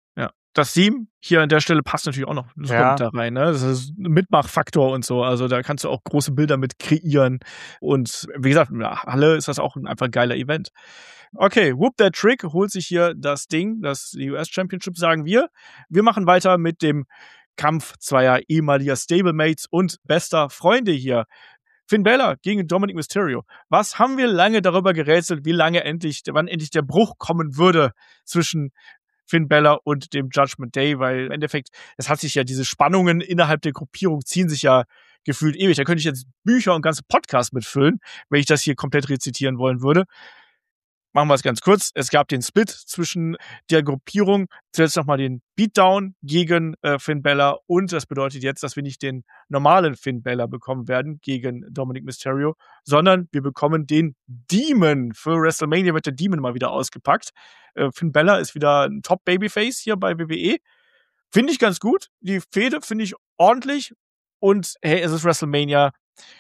Das Team hier an der Stelle passt natürlich auch noch super Ja. mit da rein. Ne? Das ist ein Mitmachfaktor und so. Also da kannst du auch große Bilder mit kreieren. Und wie gesagt, in der Halle ist das auch ein einfach geiler Event. Okay, Whoop That Trick holt sich hier das Ding, das U S Championship, sagen wir. Wir machen weiter mit dem Kampf zweier ehemaliger Stablemates und bester Freunde hier. Finn Balor gegen Dominic Mysterio. Was haben wir lange darüber gerätselt, wie lange endlich, wann endlich der Bruch kommen würde zwischen Finn Balor und dem Judgment Day, weil im Endeffekt, es hat sich ja, diese Spannungen innerhalb der Gruppierung ziehen sich ja gefühlt ewig. Da könnte ich jetzt Bücher und ganze Podcasts mitfüllen, wenn ich das hier komplett rezitieren wollen würde. Machen wir es ganz kurz. Es gab den Split zwischen der Gruppierung. Zuletzt nochmal den Beatdown gegen äh, Finn Balor. Und das bedeutet jetzt, dass wir nicht den normalen Finn Balor bekommen werden gegen Dominic Mysterio, sondern wir bekommen den Demon. Für WrestleMania wird der Demon mal wieder ausgepackt. Äh, Finn Balor ist wieder ein Top-Babyface hier bei W W E. Finde ich ganz gut. Die Fehde finde ich ordentlich. Und hey, es ist WrestleMania.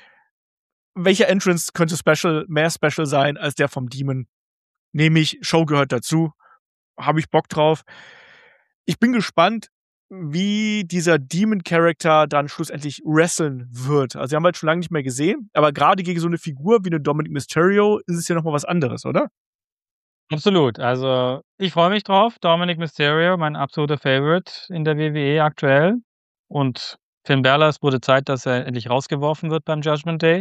Welcher Entrance könnte special, mehr special sein als der vom Demon? Nämlich, Show gehört dazu. Habe ich Bock drauf. Ich bin gespannt, wie dieser Demon-Charakter dann schlussendlich wresteln wird. Also, wir haben halt schon lange nicht mehr gesehen, aber gerade gegen so eine Figur wie eine Dominic Mysterio ist es ja nochmal was anderes, oder? Absolut. Also, ich freue mich drauf. Dominic Mysterio, mein absoluter Favorite in der W W E aktuell. Und Finn Balor, es wurde Zeit, dass er endlich rausgeworfen wird beim Judgment Day.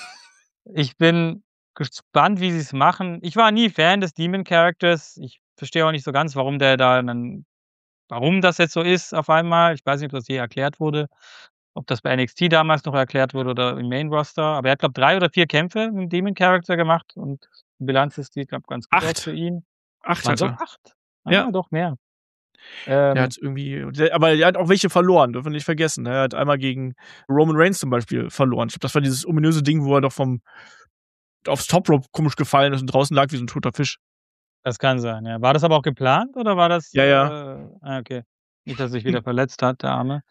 Ich bin gespannt, wie sie es machen. Ich war nie Fan des Demon-Charakters. Ich verstehe auch nicht so ganz, warum der da dann warum das jetzt so ist auf einmal. Ich weiß nicht, ob das je erklärt wurde, ob das bei N X T damals noch erklärt wurde oder im Main-Roster. Aber er hat, glaube ich, drei oder vier Kämpfe mit dem Demon-Charakter gemacht und die Bilanz ist, die glaube ganz gut aus Acht. für ihn. Acht Waren hat doch er. acht? Ja. Ah, doch mehr. Der Ähm, hat irgendwie, der, aber er hat auch welche verloren, dürfen wir nicht vergessen. Er hat einmal gegen Roman Reigns zum Beispiel verloren. Ich glaube, das war dieses ominöse Ding, wo er doch vom aufs Top Rope komisch gefallen ist und draußen lag wie so ein toter Fisch. das kann sein, ja. War das aber auch geplant oder war das, Ja, ja. äh, ah, okay. Nicht, dass er sich wieder verletzt hat, der Arme.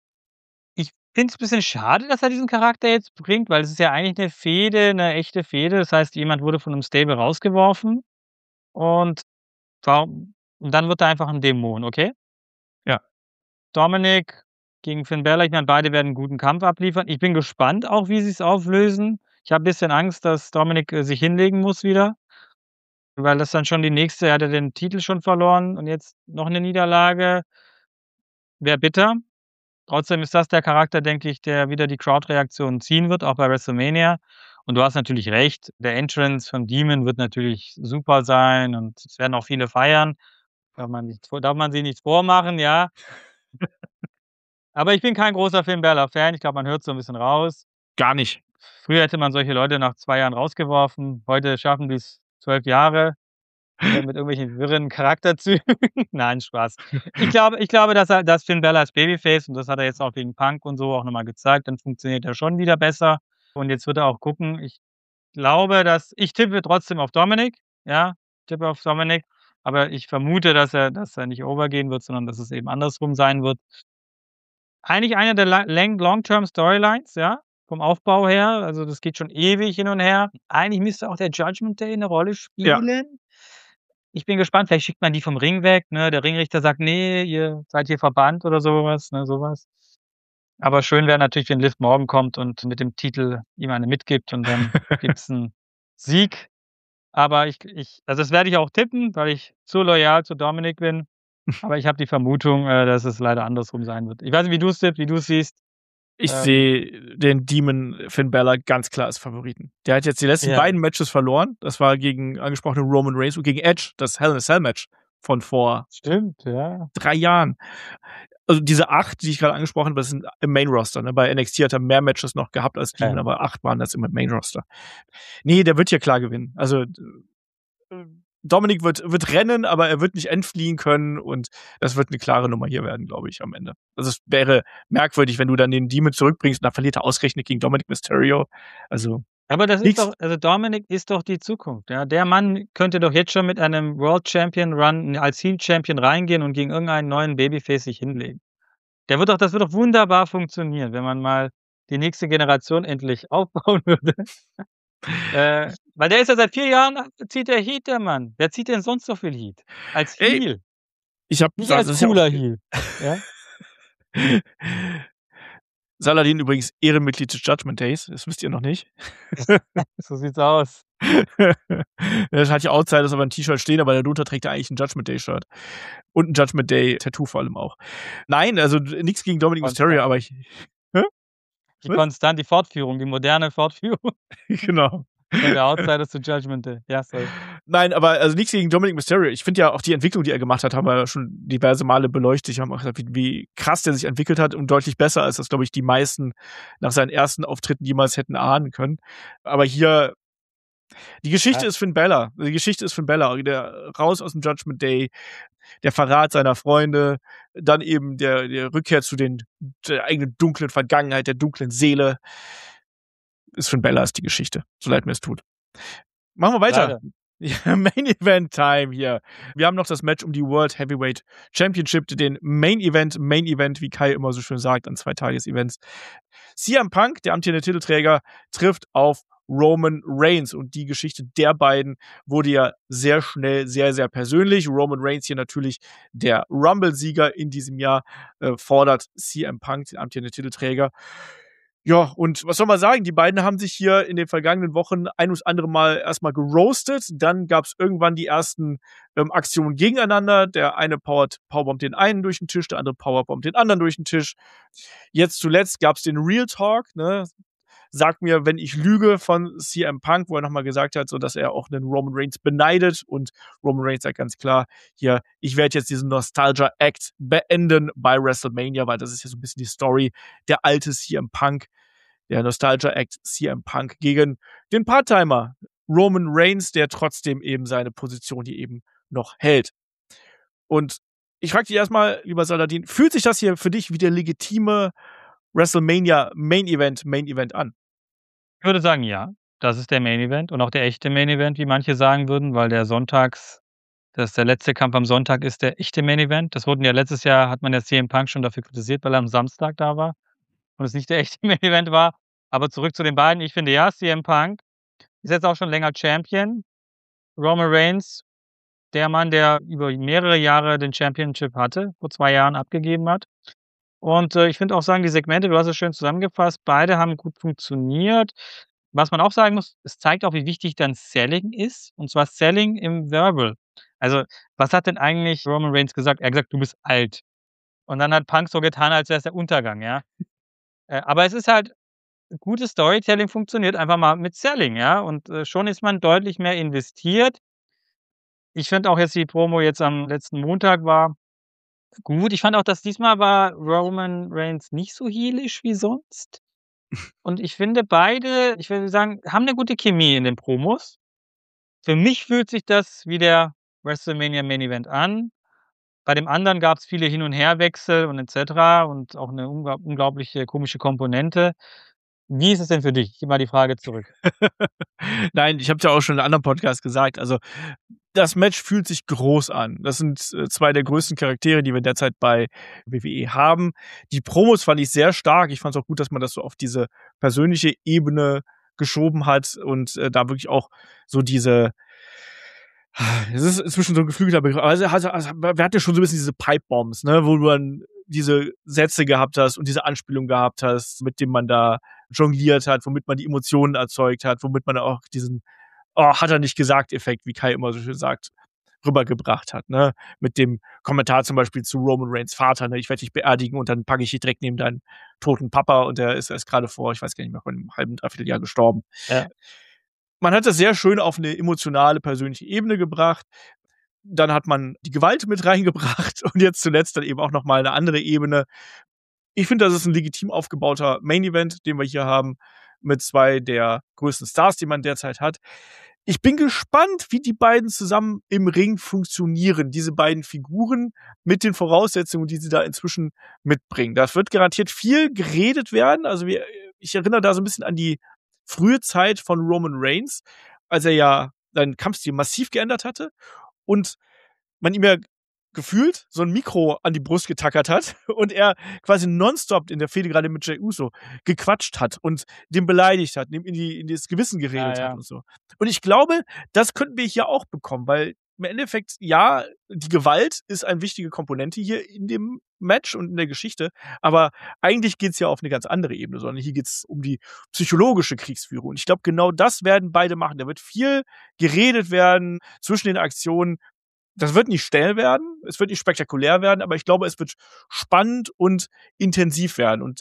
Ich finde es 'n bisschen schade, dass er diesen Charakter jetzt bringt, weil es ist ja eigentlich 'ne Fehde, 'ne echte Fehde. Das heißt, jemand wurde von 'nem Stable rausgeworfen und warum und dann wird er einfach 'n Dämon, okay? Ja. Dominic gegen Finn Balor, ich meine, beide werden 'n guten Kampf abliefern. Ich bin gespannt auch, wie sie's auflösen. Ich habe bisschen Angst, dass Dominic, äh, sich hinlegen muss wieder, weil das dann schon die nächste er hat ja den Titel schon verloren und jetzt noch 'ne Niederlage. Wäre bitter. Trotzdem ist das der Charakter, denke ich, der wieder die Crowd-Reaktionen ziehen wird, auch bei WrestleMania. Und du hast natürlich recht, der Entrance von Demon wird natürlich super sein und es werden auch viele feiern. Darf man nicht darf man sich nichts vormachen, ja. Aber ich bin kein großer Finn Balor-Fan. Ich glaube, man hört's so 'n bisschen raus. Gar nicht. Früher hätte man solche Leute nach zwei Jahren rausgeworfen. Heute schaffen die's zwölf Jahre äh, mit irgendwelchen wirren Charakterzügen. Nein, Spaß. Ich glaube ich glaube, dass er dass Finn Balor als Babyface und das hat er jetzt auch gegen Punk und so auch noch mal gezeigt, dann funktioniert er schon wieder besser. Und jetzt wird er auch gucken. Ich glaube, dass ich tippe trotzdem auf Dominic, ja, tippe auf Dominic, aber ich vermute, dass er dass er nicht overgehen wird, sondern dass es eben andersrum sein wird. Eigentlich eine der la lang Long-Term-Storylines, ja, vom Aufbau her. Also, das geht schon ewig hin und her. Eigentlich müsste auch der Judgment Day 'ne Rolle Ja. spielen. Ich bin gespannt, vielleicht schickt man die vom Ring weg, ne? Der Ringrichter sagt: „Ne, ihr seid hier verbannt“ oder so was, ne, so was. Aber schön wäre natürlich, wenn Liv Morgan kommt und mit dem Titel ihm eine mitgibt und dann gibt's 'n Sieg. Aber ich ich also, das werde ich auch tippen, weil ich zu loyal zu Dominic bin. Aber ich habe die Vermutung, äh, dass es leider andersrum sein wird. Ich weiß nicht, wie du's tippst, wie du's siehst. Ich Ähm. sehe den Demon Finn Balor ganz klar als Favoriten. Der hat jetzt die letzten Ja. beiden Matches verloren. Das war gegen angesprochene Roman Reigns und gegen Edge, das Hell in a Cell Match von vor Stimmt, ja. drei Jahren. Also, diese acht, die ich grade angesprochen habe, das sind im Main-Roster, ne? Bei N X T hat er mehr Matches noch gehabt als Demon, Ja. aber acht waren das im Main-Roster. Ne, der wird hier klar gewinnen. Also, d äh, Dominic wird wird rennen, aber er wird nicht entfliehen können und das wird 'ne klare Nummer hier werden, glaube ich, am Ende. Also, es wäre merkwürdig, wenn du dann den Demon zurückbringst und dann verliert er ausgerechnet gegen Dominic Mysterio. Also, Aber das ist nix. doch also, Dominic ist doch die Zukunft, ja? Der Mann könnte doch jetzt schon mit einem World Champion Run als Heel Champion reingehen und gegen irgendeinen neuen Babyface sich hinlegen. Der wird doch das wird doch wunderbar funktionieren, wenn man mal die nächste Generation endlich aufbauen würde. Äh, weil der ist ja seit vier Jahren zieht der Heat, der Mann. Wer zieht denn sonst so viel Heat als Ey. Heel? Ich habe Nicht das als ist ja auch cooler Heel. Ja? Saladin übrigens Ehrenmitglied des Judgment Days, das wisst ihr noch nicht. So sieht's aus. Das hat ja Outsiders aber ein T-Shirt stehen, aber darunter trägt er eigentlich ein Judgment Day-Shirt. Und ein Judgment Day-Tattoo vor allem auch. Nein, also nichts gegen Dominic Konstant. Mysterio, aber ich. Hä? Die Was? konstant, die Fortführung, die moderne Fortführung Genau. von der Outsiders zu Judgment Day. Ja, sorry. Nein, aber also nichts gegen Dominic Mysterio. Ich finde ja auch die Entwicklung, die er gemacht hat, haben wir schon diverse Male beleuchtet. Ich habe auch gesagt, wie, wie krass der sich entwickelt hat und deutlich besser, als das, glaube ich, die meisten nach seinen ersten Auftritten jemals hätten ahnen können. Aber hier, die Geschichte Ja. ist Finn Balor. Die Geschichte ist Finn Balor. Der raus aus dem Judgment Day, der Verrat seiner Freunde, dann eben der, der Rückkehr zu den, der eigenen dunklen Vergangenheit, der dunklen Seele. Ist Finn Balor ist die Geschichte. So leid mir es tut. Machen wir weiter. Leider. Ja, Main Event Time hier. Wir haben noch das Match um die World Heavyweight Championship, den Main Event, Main Event, wie Kai immer so schön sagt, an zwei Tages-Events. C M Punk, der amtierende Titelträger, trifft auf Roman Reigns und die Geschichte der beiden wurde ja sehr schnell sehr, sehr persönlich. Roman Reigns hier natürlich der Rumble-Sieger in diesem Jahr, äh, fordert C M Punk, den amtierenden Titelträger. Ja, und was soll man sagen? Die beiden haben sich hier in den vergangenen Wochen ein ums andere Mal erstmal geroastet. Dann gab es irgendwann die ersten ähm, Aktionen gegeneinander. Der eine powert, powerbombt den einen durch den Tisch, der andere powerbombt den anderen durch den Tisch. Jetzt zuletzt gab es den Real Talk, ne? Sag mir, wenn ich lüge, von C M Punk, wo er nochmal gesagt hat, so dass er auch einen Roman Reigns beneidet. Und Roman Reigns sagt ganz klar, hier, ich werde jetzt diesen Nostalgia-Act beenden bei WrestleMania, weil das ist ja so ein bisschen die Story. Der alte C M Punk, der Nostalgia-Act C M Punk gegen den Part-Timer Roman Reigns, der trotzdem eben seine Position hier eben noch hält. Und ich frage dich erstmal, lieber Saladin, fühlt sich das hier für dich wie der legitime WrestleMania Main Event, Main Event an? Ich würde sagen, ja, das ist der Main Event und auch der echte Main Event, wie manche sagen würden, weil der Sonntags, dass der letzte Kampf am Sonntag ist der echte Main Event. Das wurden ja letztes Jahr, hat man ja C M Punk schon dafür kritisiert, weil er am Samstag da war und es nicht der echte Main Event war. Aber zurück zu den beiden. Ich finde, ja, C M Punk ist jetzt auch schon länger Champion. Roman Reigns, der Mann, der über mehrere Jahre den Championship hatte, vor zwei Jahren abgegeben hat. Und äh, ich finde auch sagen, die Segmente, du hast es schön zusammengefasst, beide haben gut funktioniert. Was man auch sagen muss, es zeigt auch, wie wichtig dann Selling ist, und zwar Selling im Verbal. Also, was hat denn eigentlich Roman Reigns gesagt? Er hat gesagt, du bist alt. Und dann hat Punk so getan, als wäre es der Untergang, ja. Äh, aber es ist halt, gutes Storytelling funktioniert einfach mal mit Selling, ja. Und äh, schon ist man deutlich mehr investiert. Ich finde auch jetzt die Promo jetzt am letzten Montag war gut. Ich fand auch, dass diesmal war Roman Reigns nicht so heelisch wie sonst. Und ich finde beide, ich würde sagen, haben eine gute Chemie in den Promos. Für mich fühlt sich das wie der WrestleMania Main Event an. Bei dem anderen gab es viele Hin- und Herwechsel und et cetera und auch eine unglaub unglaubliche komische Komponente. Wie ist es denn für dich? Ich gebe mal die Frage zurück. Nein, ich habe ja auch schon in einem anderen Podcast gesagt, also das Match fühlt sich groß an. Das sind äh, zwei der größten Charaktere, die wir derzeit bei W W E haben. Die Promos fand ich sehr stark. Ich fand es auch gut, dass man das so auf diese persönliche Ebene geschoben hat und äh, da wirklich auch so diese, es ist inzwischen so ein geflügelter Begriff, aber also, also, also, wir hatten ja schon so ein bisschen diese Pipe-Bombs, ne, wo du dann diese Sätze gehabt hast und diese Anspielung gehabt hast, mit dem man da jongliert hat, womit man die Emotionen erzeugt hat, womit man auch diesen oh, hat er nicht gesagt Effekt, wie Kai immer so schön sagt, rübergebracht hat, ne? Mit dem Kommentar zum Beispiel zu Roman Reigns Vater, ne? Ich werde dich beerdigen und dann packe ich dich direkt neben deinen toten Papa und der ist erst gerade vor, ich weiß gar nicht mehr, vor einem halben, dreiviertel Jahr gestorben. Ja. Man hat das sehr schön auf eine emotionale, persönliche Ebene gebracht. Dann hat man die Gewalt mit reingebracht und jetzt zuletzt dann eben auch nochmal eine andere Ebene. Ich finde, das ist ein legitim aufgebauter Main-Event, den wir hier haben, mit zwei der größten Stars, die man derzeit hat. Ich bin gespannt, wie die beiden zusammen im Ring funktionieren, diese beiden Figuren mit den Voraussetzungen, die sie da inzwischen mitbringen. Da wird garantiert viel geredet werden. Also wir, ich erinnere da so ein bisschen an die frühe Zeit von Roman Reigns, als er ja seinen Kampfstil massiv geändert hatte und man ihm ja gefühlt so ein Mikro an die Brust getackert hat und er quasi nonstop in der Fehde gerade mit Jey Uso gequatscht hat und den beleidigt hat, dem in, die, in das Gewissen geredet Ja, ja. hat und so. Und ich glaube, das könnten wir hier auch bekommen, weil im Endeffekt, ja, die Gewalt ist eine wichtige Komponente hier in dem Match und in der Geschichte, aber eigentlich geht's ja auf eine ganz andere Ebene, sondern hier geht's um die psychologische Kriegsführung. Und ich glaube, genau das werden beide machen. Da wird viel geredet werden zwischen den Aktionen. Das wird nicht schnell werden, es wird nicht spektakulär werden, aber ich glaube, es wird spannend und intensiv werden. Und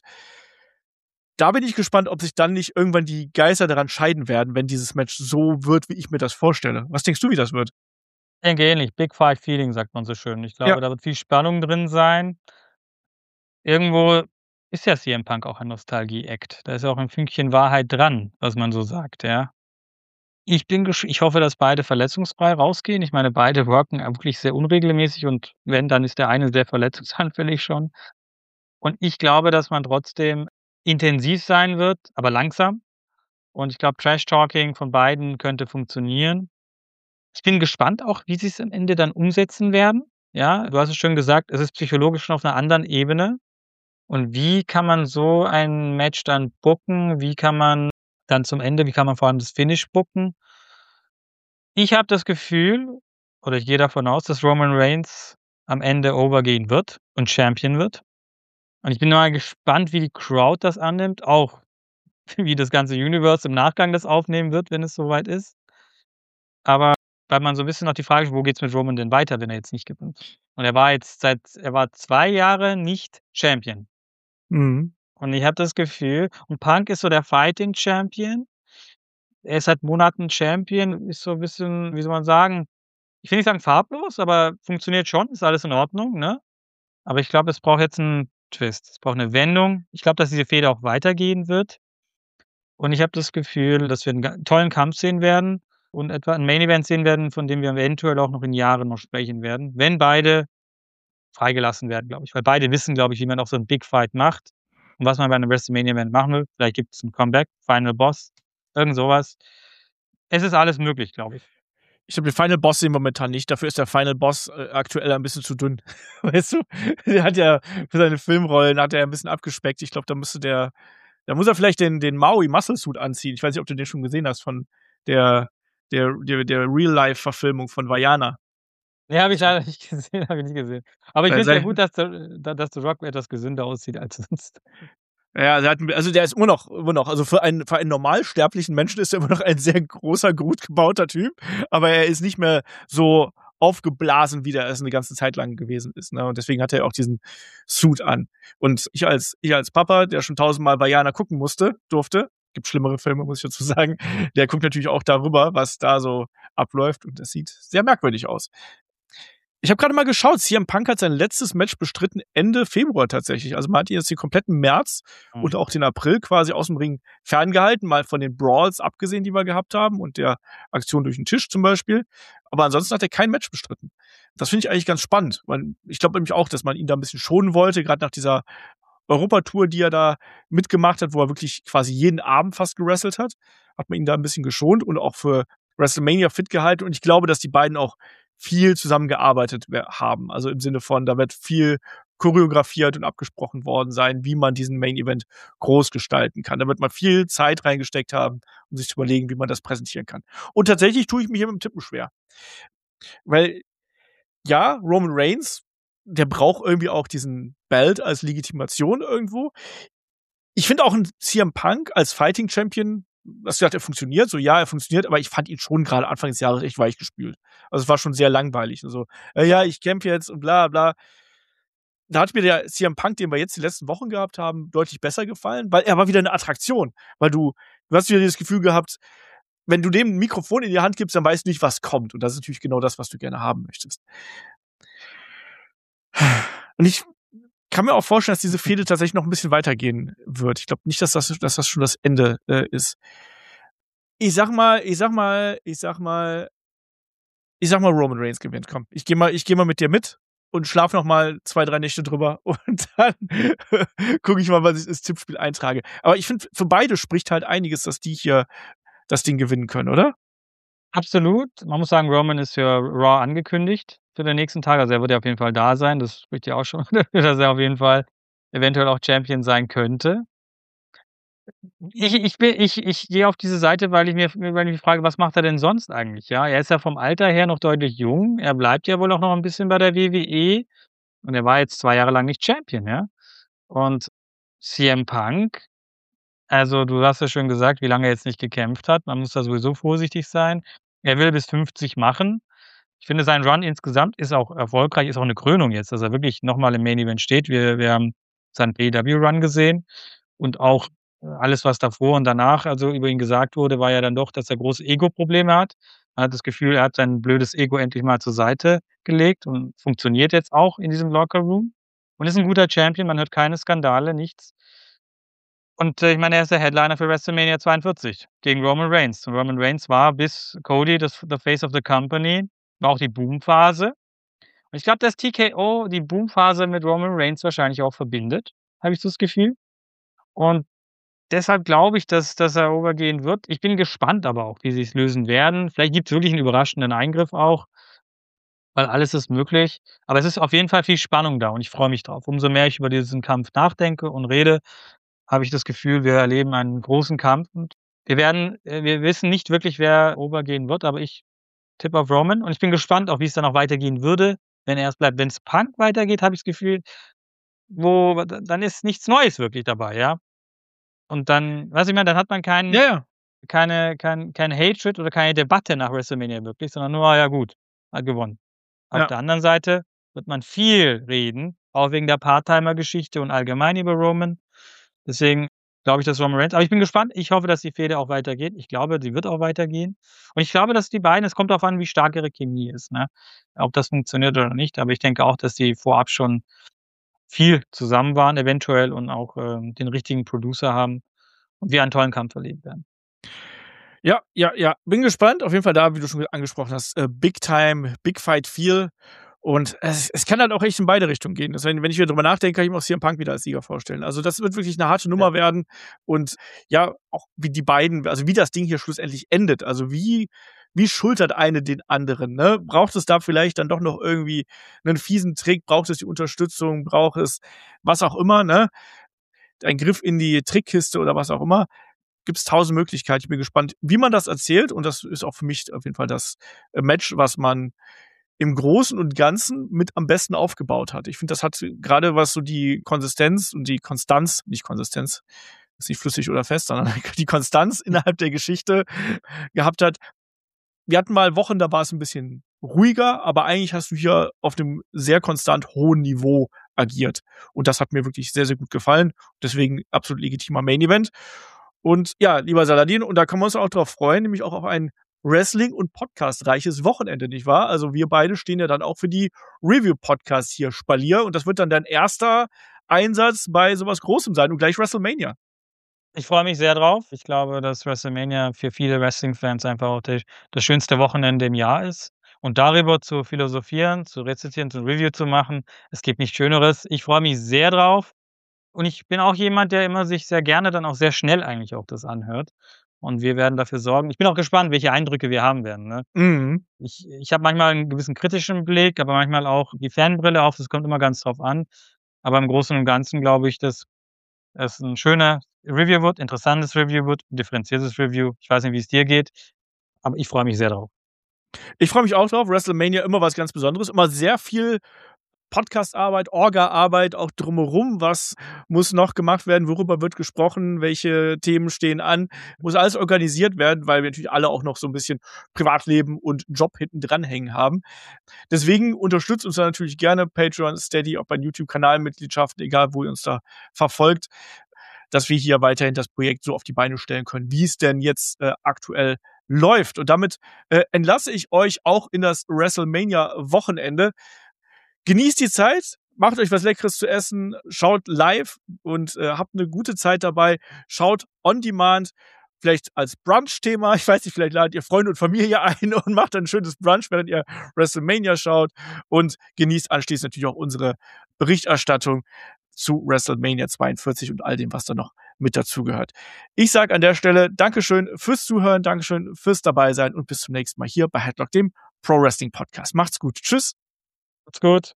da bin ich gespannt, ob sich dann nicht irgendwann die Geister daran scheiden werden, wenn dieses Match so wird, wie ich mir das vorstelle. Was denkst du, wie das wird? Ich denke ähnlich. Big Fight Feeling, sagt man so schön. Ich glaube, Ja. da wird viel Spannung drin sein. Irgendwo ist ja C M Punk auch ein Nostalgie-Act. Da ist ja auch ein Fünkchen Wahrheit dran, was man so sagt, ja. Ich bin gesch ich hoffe, dass beide verletzungsfrei rausgehen. Ich meine, beide worken wirklich sehr unregelmäßig und wenn, dann ist der eine sehr verletzungsanfällig schon. Und ich glaube, dass man trotzdem intensiv sein wird, aber langsam. Und ich glaube, Trash-Talking von beiden könnte funktionieren. Ich bin gespannt auch, wie sie's am Ende dann umsetzen werden. Ja, du hast es schon gesagt, es ist psychologisch schon auf einer anderen Ebene. Und wie kann man so ein Match dann booken? Wie kann man dann zum Ende wie kann man vor allem das Finish booken? Ich habe das Gefühl, oder ich gehe davon aus, dass Roman Reigns am Ende over gehen wird und Champion wird. Und ich bin mal gespannt, wie die Crowd das annimmt, auch wie das ganze Universe im Nachgang das aufnehmen wird, wenn es soweit ist. Aber weil man so 'n bisschen noch die Frage, wo geht's mit Roman denn weiter, wenn er jetzt nicht gewinnt? Und er war jetzt seit er war zwei Jahre nicht Champion. Mhm. Und ich habe das Gefühl und Punk ist so der Fighting Champion. Er ist seit Monaten Champion, ist so 'n bisschen, wie soll man sagen, ich will nicht sagen farblos, aber funktioniert schon, ist alles in Ordnung, ne? Aber ich glaube, es braucht jetzt 'n Twist. Es braucht 'ne Wendung. Ich glaube, dass diese Fehde auch weitergehen wird. Und ich habe das Gefühl, dass wir 'n ga tollen Kampf sehen werden und etwa 'n Main Event sehen werden, von dem wir eventuell auch noch in Jahren noch sprechen werden, wenn beide freigelassen werden, glaube ich. Weil beide wissen, glaube ich, wie man auch so 'n Big Fight macht und was man bei 'nem WrestleMania-Event machen will. Vielleicht gibt's 'n Comeback, Final Boss, irgend so was. Es ist alles möglich, glaube ich. Ich glaube, den Final Boss sehen wir momentan nicht. Dafür ist der Final Boss, äh, aktuell ein bisschen zu dünn. Weißt du? Der hat ja für seine Filmrollen hat er ein bisschen abgespeckt. Ich glaube, da müsste der da muss er vielleicht den den Maui Muscle Suit anziehen. Ich weiß nicht, ob du den schon gesehen hast von der der der der Real-Life-Verfilmung von Vaiana. Ne, habe ich leider nicht gesehen, habe ich nicht gesehen. Aber ich Weil finde es ja sei gut, dass der da dass The Rock etwas gesünder aussieht als sonst. Ja, der hat 'n also, der ist immer noch immer noch also, für einen für einen normalsterblichen Menschen ist er immer noch ein sehr großer, gut gebauter Typ, aber er ist nicht mehr so aufgeblasen, wie der es 'ne ganze Zeit lang gewesen ist, ne? Und deswegen hat er auch diesen Suit an. Und ich als ich als Papa, der schon tausendmal Vaiana gucken musste durfte gibt schlimmere Filme, muss ich dazu sagen, der guckt natürlich auch darüber, was da so abläuft und das sieht sehr merkwürdig aus. Ich habe grade mal geschaut, C M Punk hat sein letztes Match bestritten Ende Februar tatsächlich. Also, man hat ihn jetzt den kompletten März und Mhm. auch den April quasi aus'm Ring ferngehalten, mal von den Brawls abgesehen, die wir gehabt haben und der Aktion durch 'n Tisch zum Beispiel. Aber ansonsten hat er kein Match bestritten. Das finde ich eigentlich ganz spannend, weil ich glaube nämlich auch, dass man ihn da 'n bisschen schonen wollte, grad nach dieser Europatour, die er da mitgemacht hat, wo er wirklich quasi jeden Abend fast gewrestelt hat, hat man ihn da 'n bisschen geschont und auch für WrestleMania fit gehalten. Und ich glaube, dass die beiden auch viel zusammengearbeitet wer haben. Also, im Sinne von, da wird viel choreografiert und abgesprochen worden sein, wie man diesen Main Event groß gestalten kann. Da wird man viel Zeit reingesteckt haben, um sich zu überlegen, wie man das präsentieren kann. Und tatsächlich tue ich mir hier mit'm Tippen schwer. Weil, ja, Roman Reigns, der braucht irgendwie auch diesen Belt als Legitimation irgendwo. Ich finde auch 'n C M Punk als Fighting Champion hast du gesagt, er funktioniert. So, ja, er funktioniert, aber ich fand ihn schon grade Anfang des Jahres echt weichgespült. Also, es war schon sehr langweilig und so: „Ja, ja, ich kämpfe jetzt und bla bla.“ Da hat mir der C M Punk, den wir jetzt die letzten Wochen gehabt haben, deutlich besser gefallen, weil er war wieder 'ne Attraktion. Weil du du hast wieder dieses Gefühl gehabt, wenn du dem 'n Mikrofon in die Hand gibst, dann weißt du nicht, was kommt. Und das ist natürlich genau das, was du gerne haben möchtest. Und ich kann mir auch vorstellen, dass diese Fehde tatsächlich noch 'n bisschen weitergehen wird. Ich glaube nicht, dass das dass das schon das Ende, äh, ist. Ich sage mal ich sage mal ich sage mal ich sage mal, Roman Reigns gewinnt, komm. Ich gehe mal ich gehe mal mit dir mit und schlafe noch mal zwei, drei Nächte drüber und dann gucke ich mal, was ich ins Tippspiel eintrage. Aber ich finde, für beide spricht halt einiges, dass die hier das Ding gewinnen können, oder? Absolut. Man muss sagen, Roman ist für Raw angekündigt für den nächsten Tag. Also, er wird ja auf jeden Fall da sein. Das spricht ja auch schon dafür, dass er auf jeden Fall eventuell auch Champion sein könnte. Ich ich bin ich ich gehe auf diese Seite, weil ich mir weil ich mich frage, was macht er denn sonst eigentlich, ja? Er ist ja vom Alter her noch deutlich jung. Er bleibt ja wohl auch noch 'n bisschen bei der W W E und er war jetzt zwei Jahre lang nicht Champion, ja? Und C M Punk, also, du hast ja schon gesagt, wie lange er jetzt nicht gekämpft hat. Man muss da sowieso vorsichtig sein. Er will bis fünfzig machen. Ich finde, sein Run insgesamt ist auch erfolgreich, ist auch 'ne Krönung jetzt, dass er wirklich noch mal im Main Event steht. Wir wir haben seinen P W Run gesehen und auch alles, was davor und danach also über ihn gesagt wurde, war ja dann doch, dass er große Ego-Probleme hat. Man hat das Gefühl, er hat sein blödes Ego endlich mal zur Seite gelegt und funktioniert jetzt auch in diesem Locker-Room und ist 'n guter Champion. Man hört keine Skandale, nichts. Und, äh, ich meine, er ist der Headliner für WrestleMania zweiundvierzig gegen Roman Reigns. Und Roman Reigns war bis Cody das the face of the company, war auch die Boom-Phase. Und ich glaube, dass T K O die Boom-Phase mit Roman Reigns wahrscheinlich auch verbindet, habe ich so das Gefühl. Und deshalb glaube ich, dass dass er overgehen wird. Ich bin gespannt aber auch, wie sie's lösen werden. Vielleicht gibt's wirklich 'n überraschenden Eingriff auch weil alles ist möglich. Aber es ist auf jeden Fall viel Spannung da und ich freue mich drauf. Umso mehr ich über diesen Kampf nachdenke und rede, habe ich das Gefühl, wir erleben einen großen Kampf und wir werden äh, wir wissen nicht wirklich, wer overgehen wird, aber ich tippe auf Roman und ich bin gespannt auch, wie's dann auch weitergehen würde, wenn er es bleibt. Wenn's Punk weitergeht, habe ich das Gefühl, wo d dann ist nichts Neues wirklich dabei, ja? Und dann weißt du, ich meine, dann hat man keinen Ja, ja. keine kein kein Hatred oder keine Debatte nach WrestleMania wirklich, sondern nur: „Ah ja gut, hat gewonnen.“ Auf Ja. der anderen Seite wird man viel reden, auch wegen der Part-Timer-Geschichte und allgemein über Roman. Deswegen glaube ich, dass Roman Reigns aber ich bin gespannt. Ich hoffe, dass die Fehde auch weitergeht. Ich glaube, sie wird auch weitergehen. Und ich glaube, dass die beiden es kommt darauf an, wie stark ihre Chemie ist, ne? Ob das funktioniert oder nicht, aber ich denke auch, dass die vorab schon viel zusammen waren eventuell und auch, ähm, den richtigen Producer haben und wir einen tollen Kampf erleben werden. Ja, ja, ja. Bin gespannt. Auf jeden Fall da, wie du schon angesprochen hast, äh, Big Time, Big Fight Feel. Und es es kann halt auch echt in beide Richtungen gehen. Deswegen, wenn ich wieder drüber nachdenke, kann ich mir auch C M Punk wieder als Sieger vorstellen. Also, das wird wirklich 'ne harte Nummer Ja. werden und ja, auch wie die beiden also, wie das Ding hier schlussendlich endet. Also, wie wie schultert eine den anderen, ne? Braucht es da vielleicht dann doch noch irgendwie 'nen fiesen Trick? Braucht es die Unterstützung? Braucht es was auch immer, ne? Ein Griff in die Trickkiste oder was auch immer. Gibt's tausend Möglichkeiten. Ich bin gespannt, wie man das erzählt und das ist auch für mich auf jeden Fall das, äh, Match, was man im Großen und Ganzen mit am besten aufgebaut hat. Ich finde, das hat grade was so die Konsistenz und die Konstanz nicht Konsistenz, ist nicht flüssig oder fest, sondern die Konstanz innerhalb der Geschichte gehabt hat. Wir hatten mal Wochen, da war es 'n bisschen ruhiger, aber eigentlich hast du hier auf 'nem sehr konstant hohen Niveau agiert. Und das hat mir wirklich sehr, sehr gut gefallen. Deswegen absolut legitimer Main Event. Und ja, lieber Saladin, und da können wir uns auch drauf freuen, nämlich auch auf ein Wrestling und Podcast-reiches Wochenende, nicht wahr? Also, wir beide stehen ja dann auch für die Review-Podcasts hier Spalier und das wird dann dein erster Einsatz bei so was Großem sein und gleich WrestleMania. Ich freue mich sehr drauf. Ich glaube, dass WrestleMania für viele Wrestling-Fans einfach auch de das schönste Wochenende im Jahr ist. Und darüber zu philosophieren, zu rezitieren, zu Review zu machen, es gibt nichts Schöneres. Ich freue mich sehr drauf. Und ich bin auch jemand, der immer sich sehr gerne dann auch sehr schnell eigentlich auch das anhört. Und wir werden dafür sorgen ich bin auch gespannt, welche Eindrücke wir haben werden, ne? Mhm. Ich ich habe manchmal 'n gewissen kritischen Blick, aber manchmal auch die Fanbrille auf. Das kommt immer ganz drauf an. Aber im Großen und Ganzen glaube ich, dass es 'n schöner Review wird, interessantes Review wird, differenziertes Review. Ich weiß nicht, wie's dir geht, aber ich freue mich sehr drauf. Ich freue mich auch drauf. WrestleMania immer was ganz Besonderes. Immer sehr viel Podcast-Arbeit, Orga-Arbeit auch drumherum. Was muss noch gemacht werden? Worüber wird gesprochen? Welche Themen stehen an? Muss alles organisiert werden, weil wir natürlich alle auch noch so 'n bisschen Privatleben und Job hinten dranhängen haben. Deswegen unterstützt uns da natürlich gerne Patreon, Steady, auch bei YouTube-Kanalmitgliedschaften, egal wo ihr uns da verfolgt, dass wir hier weiterhin das Projekt so auf die Beine stellen können, wie's denn jetzt, äh, aktuell läuft. Und damit, äh, entlasse ich euch auch in das WrestleMania-Wochenende. Genießt die Zeit, macht euch was Leckeres zu essen, schaut live und, äh, habt 'ne gute Zeit dabei. Schaut on demand, vielleicht als Brunch-Thema. Ich weiß nicht, vielleicht ladet ihr Freunde und Familie ein und macht dann 'n schönes Brunch, während ihr WrestleMania schaut und genießt anschließend natürlich auch unsere Berichterstattung zu WrestleMania zweiundvierzig und all dem, was da noch mit dazugehört. Ich sage an der Stelle Dankeschön fürs Zuhören, Dankeschön fürs Dabeisein und bis zum nächsten Mal hier bei Headlock, dem Pro-Wrestling-Podcast. Macht's gut. Tschüss. Macht's gut.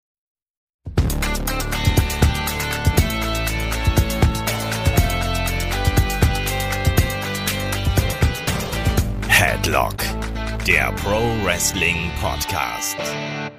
Headlock, der Pro Wrestling Podcast.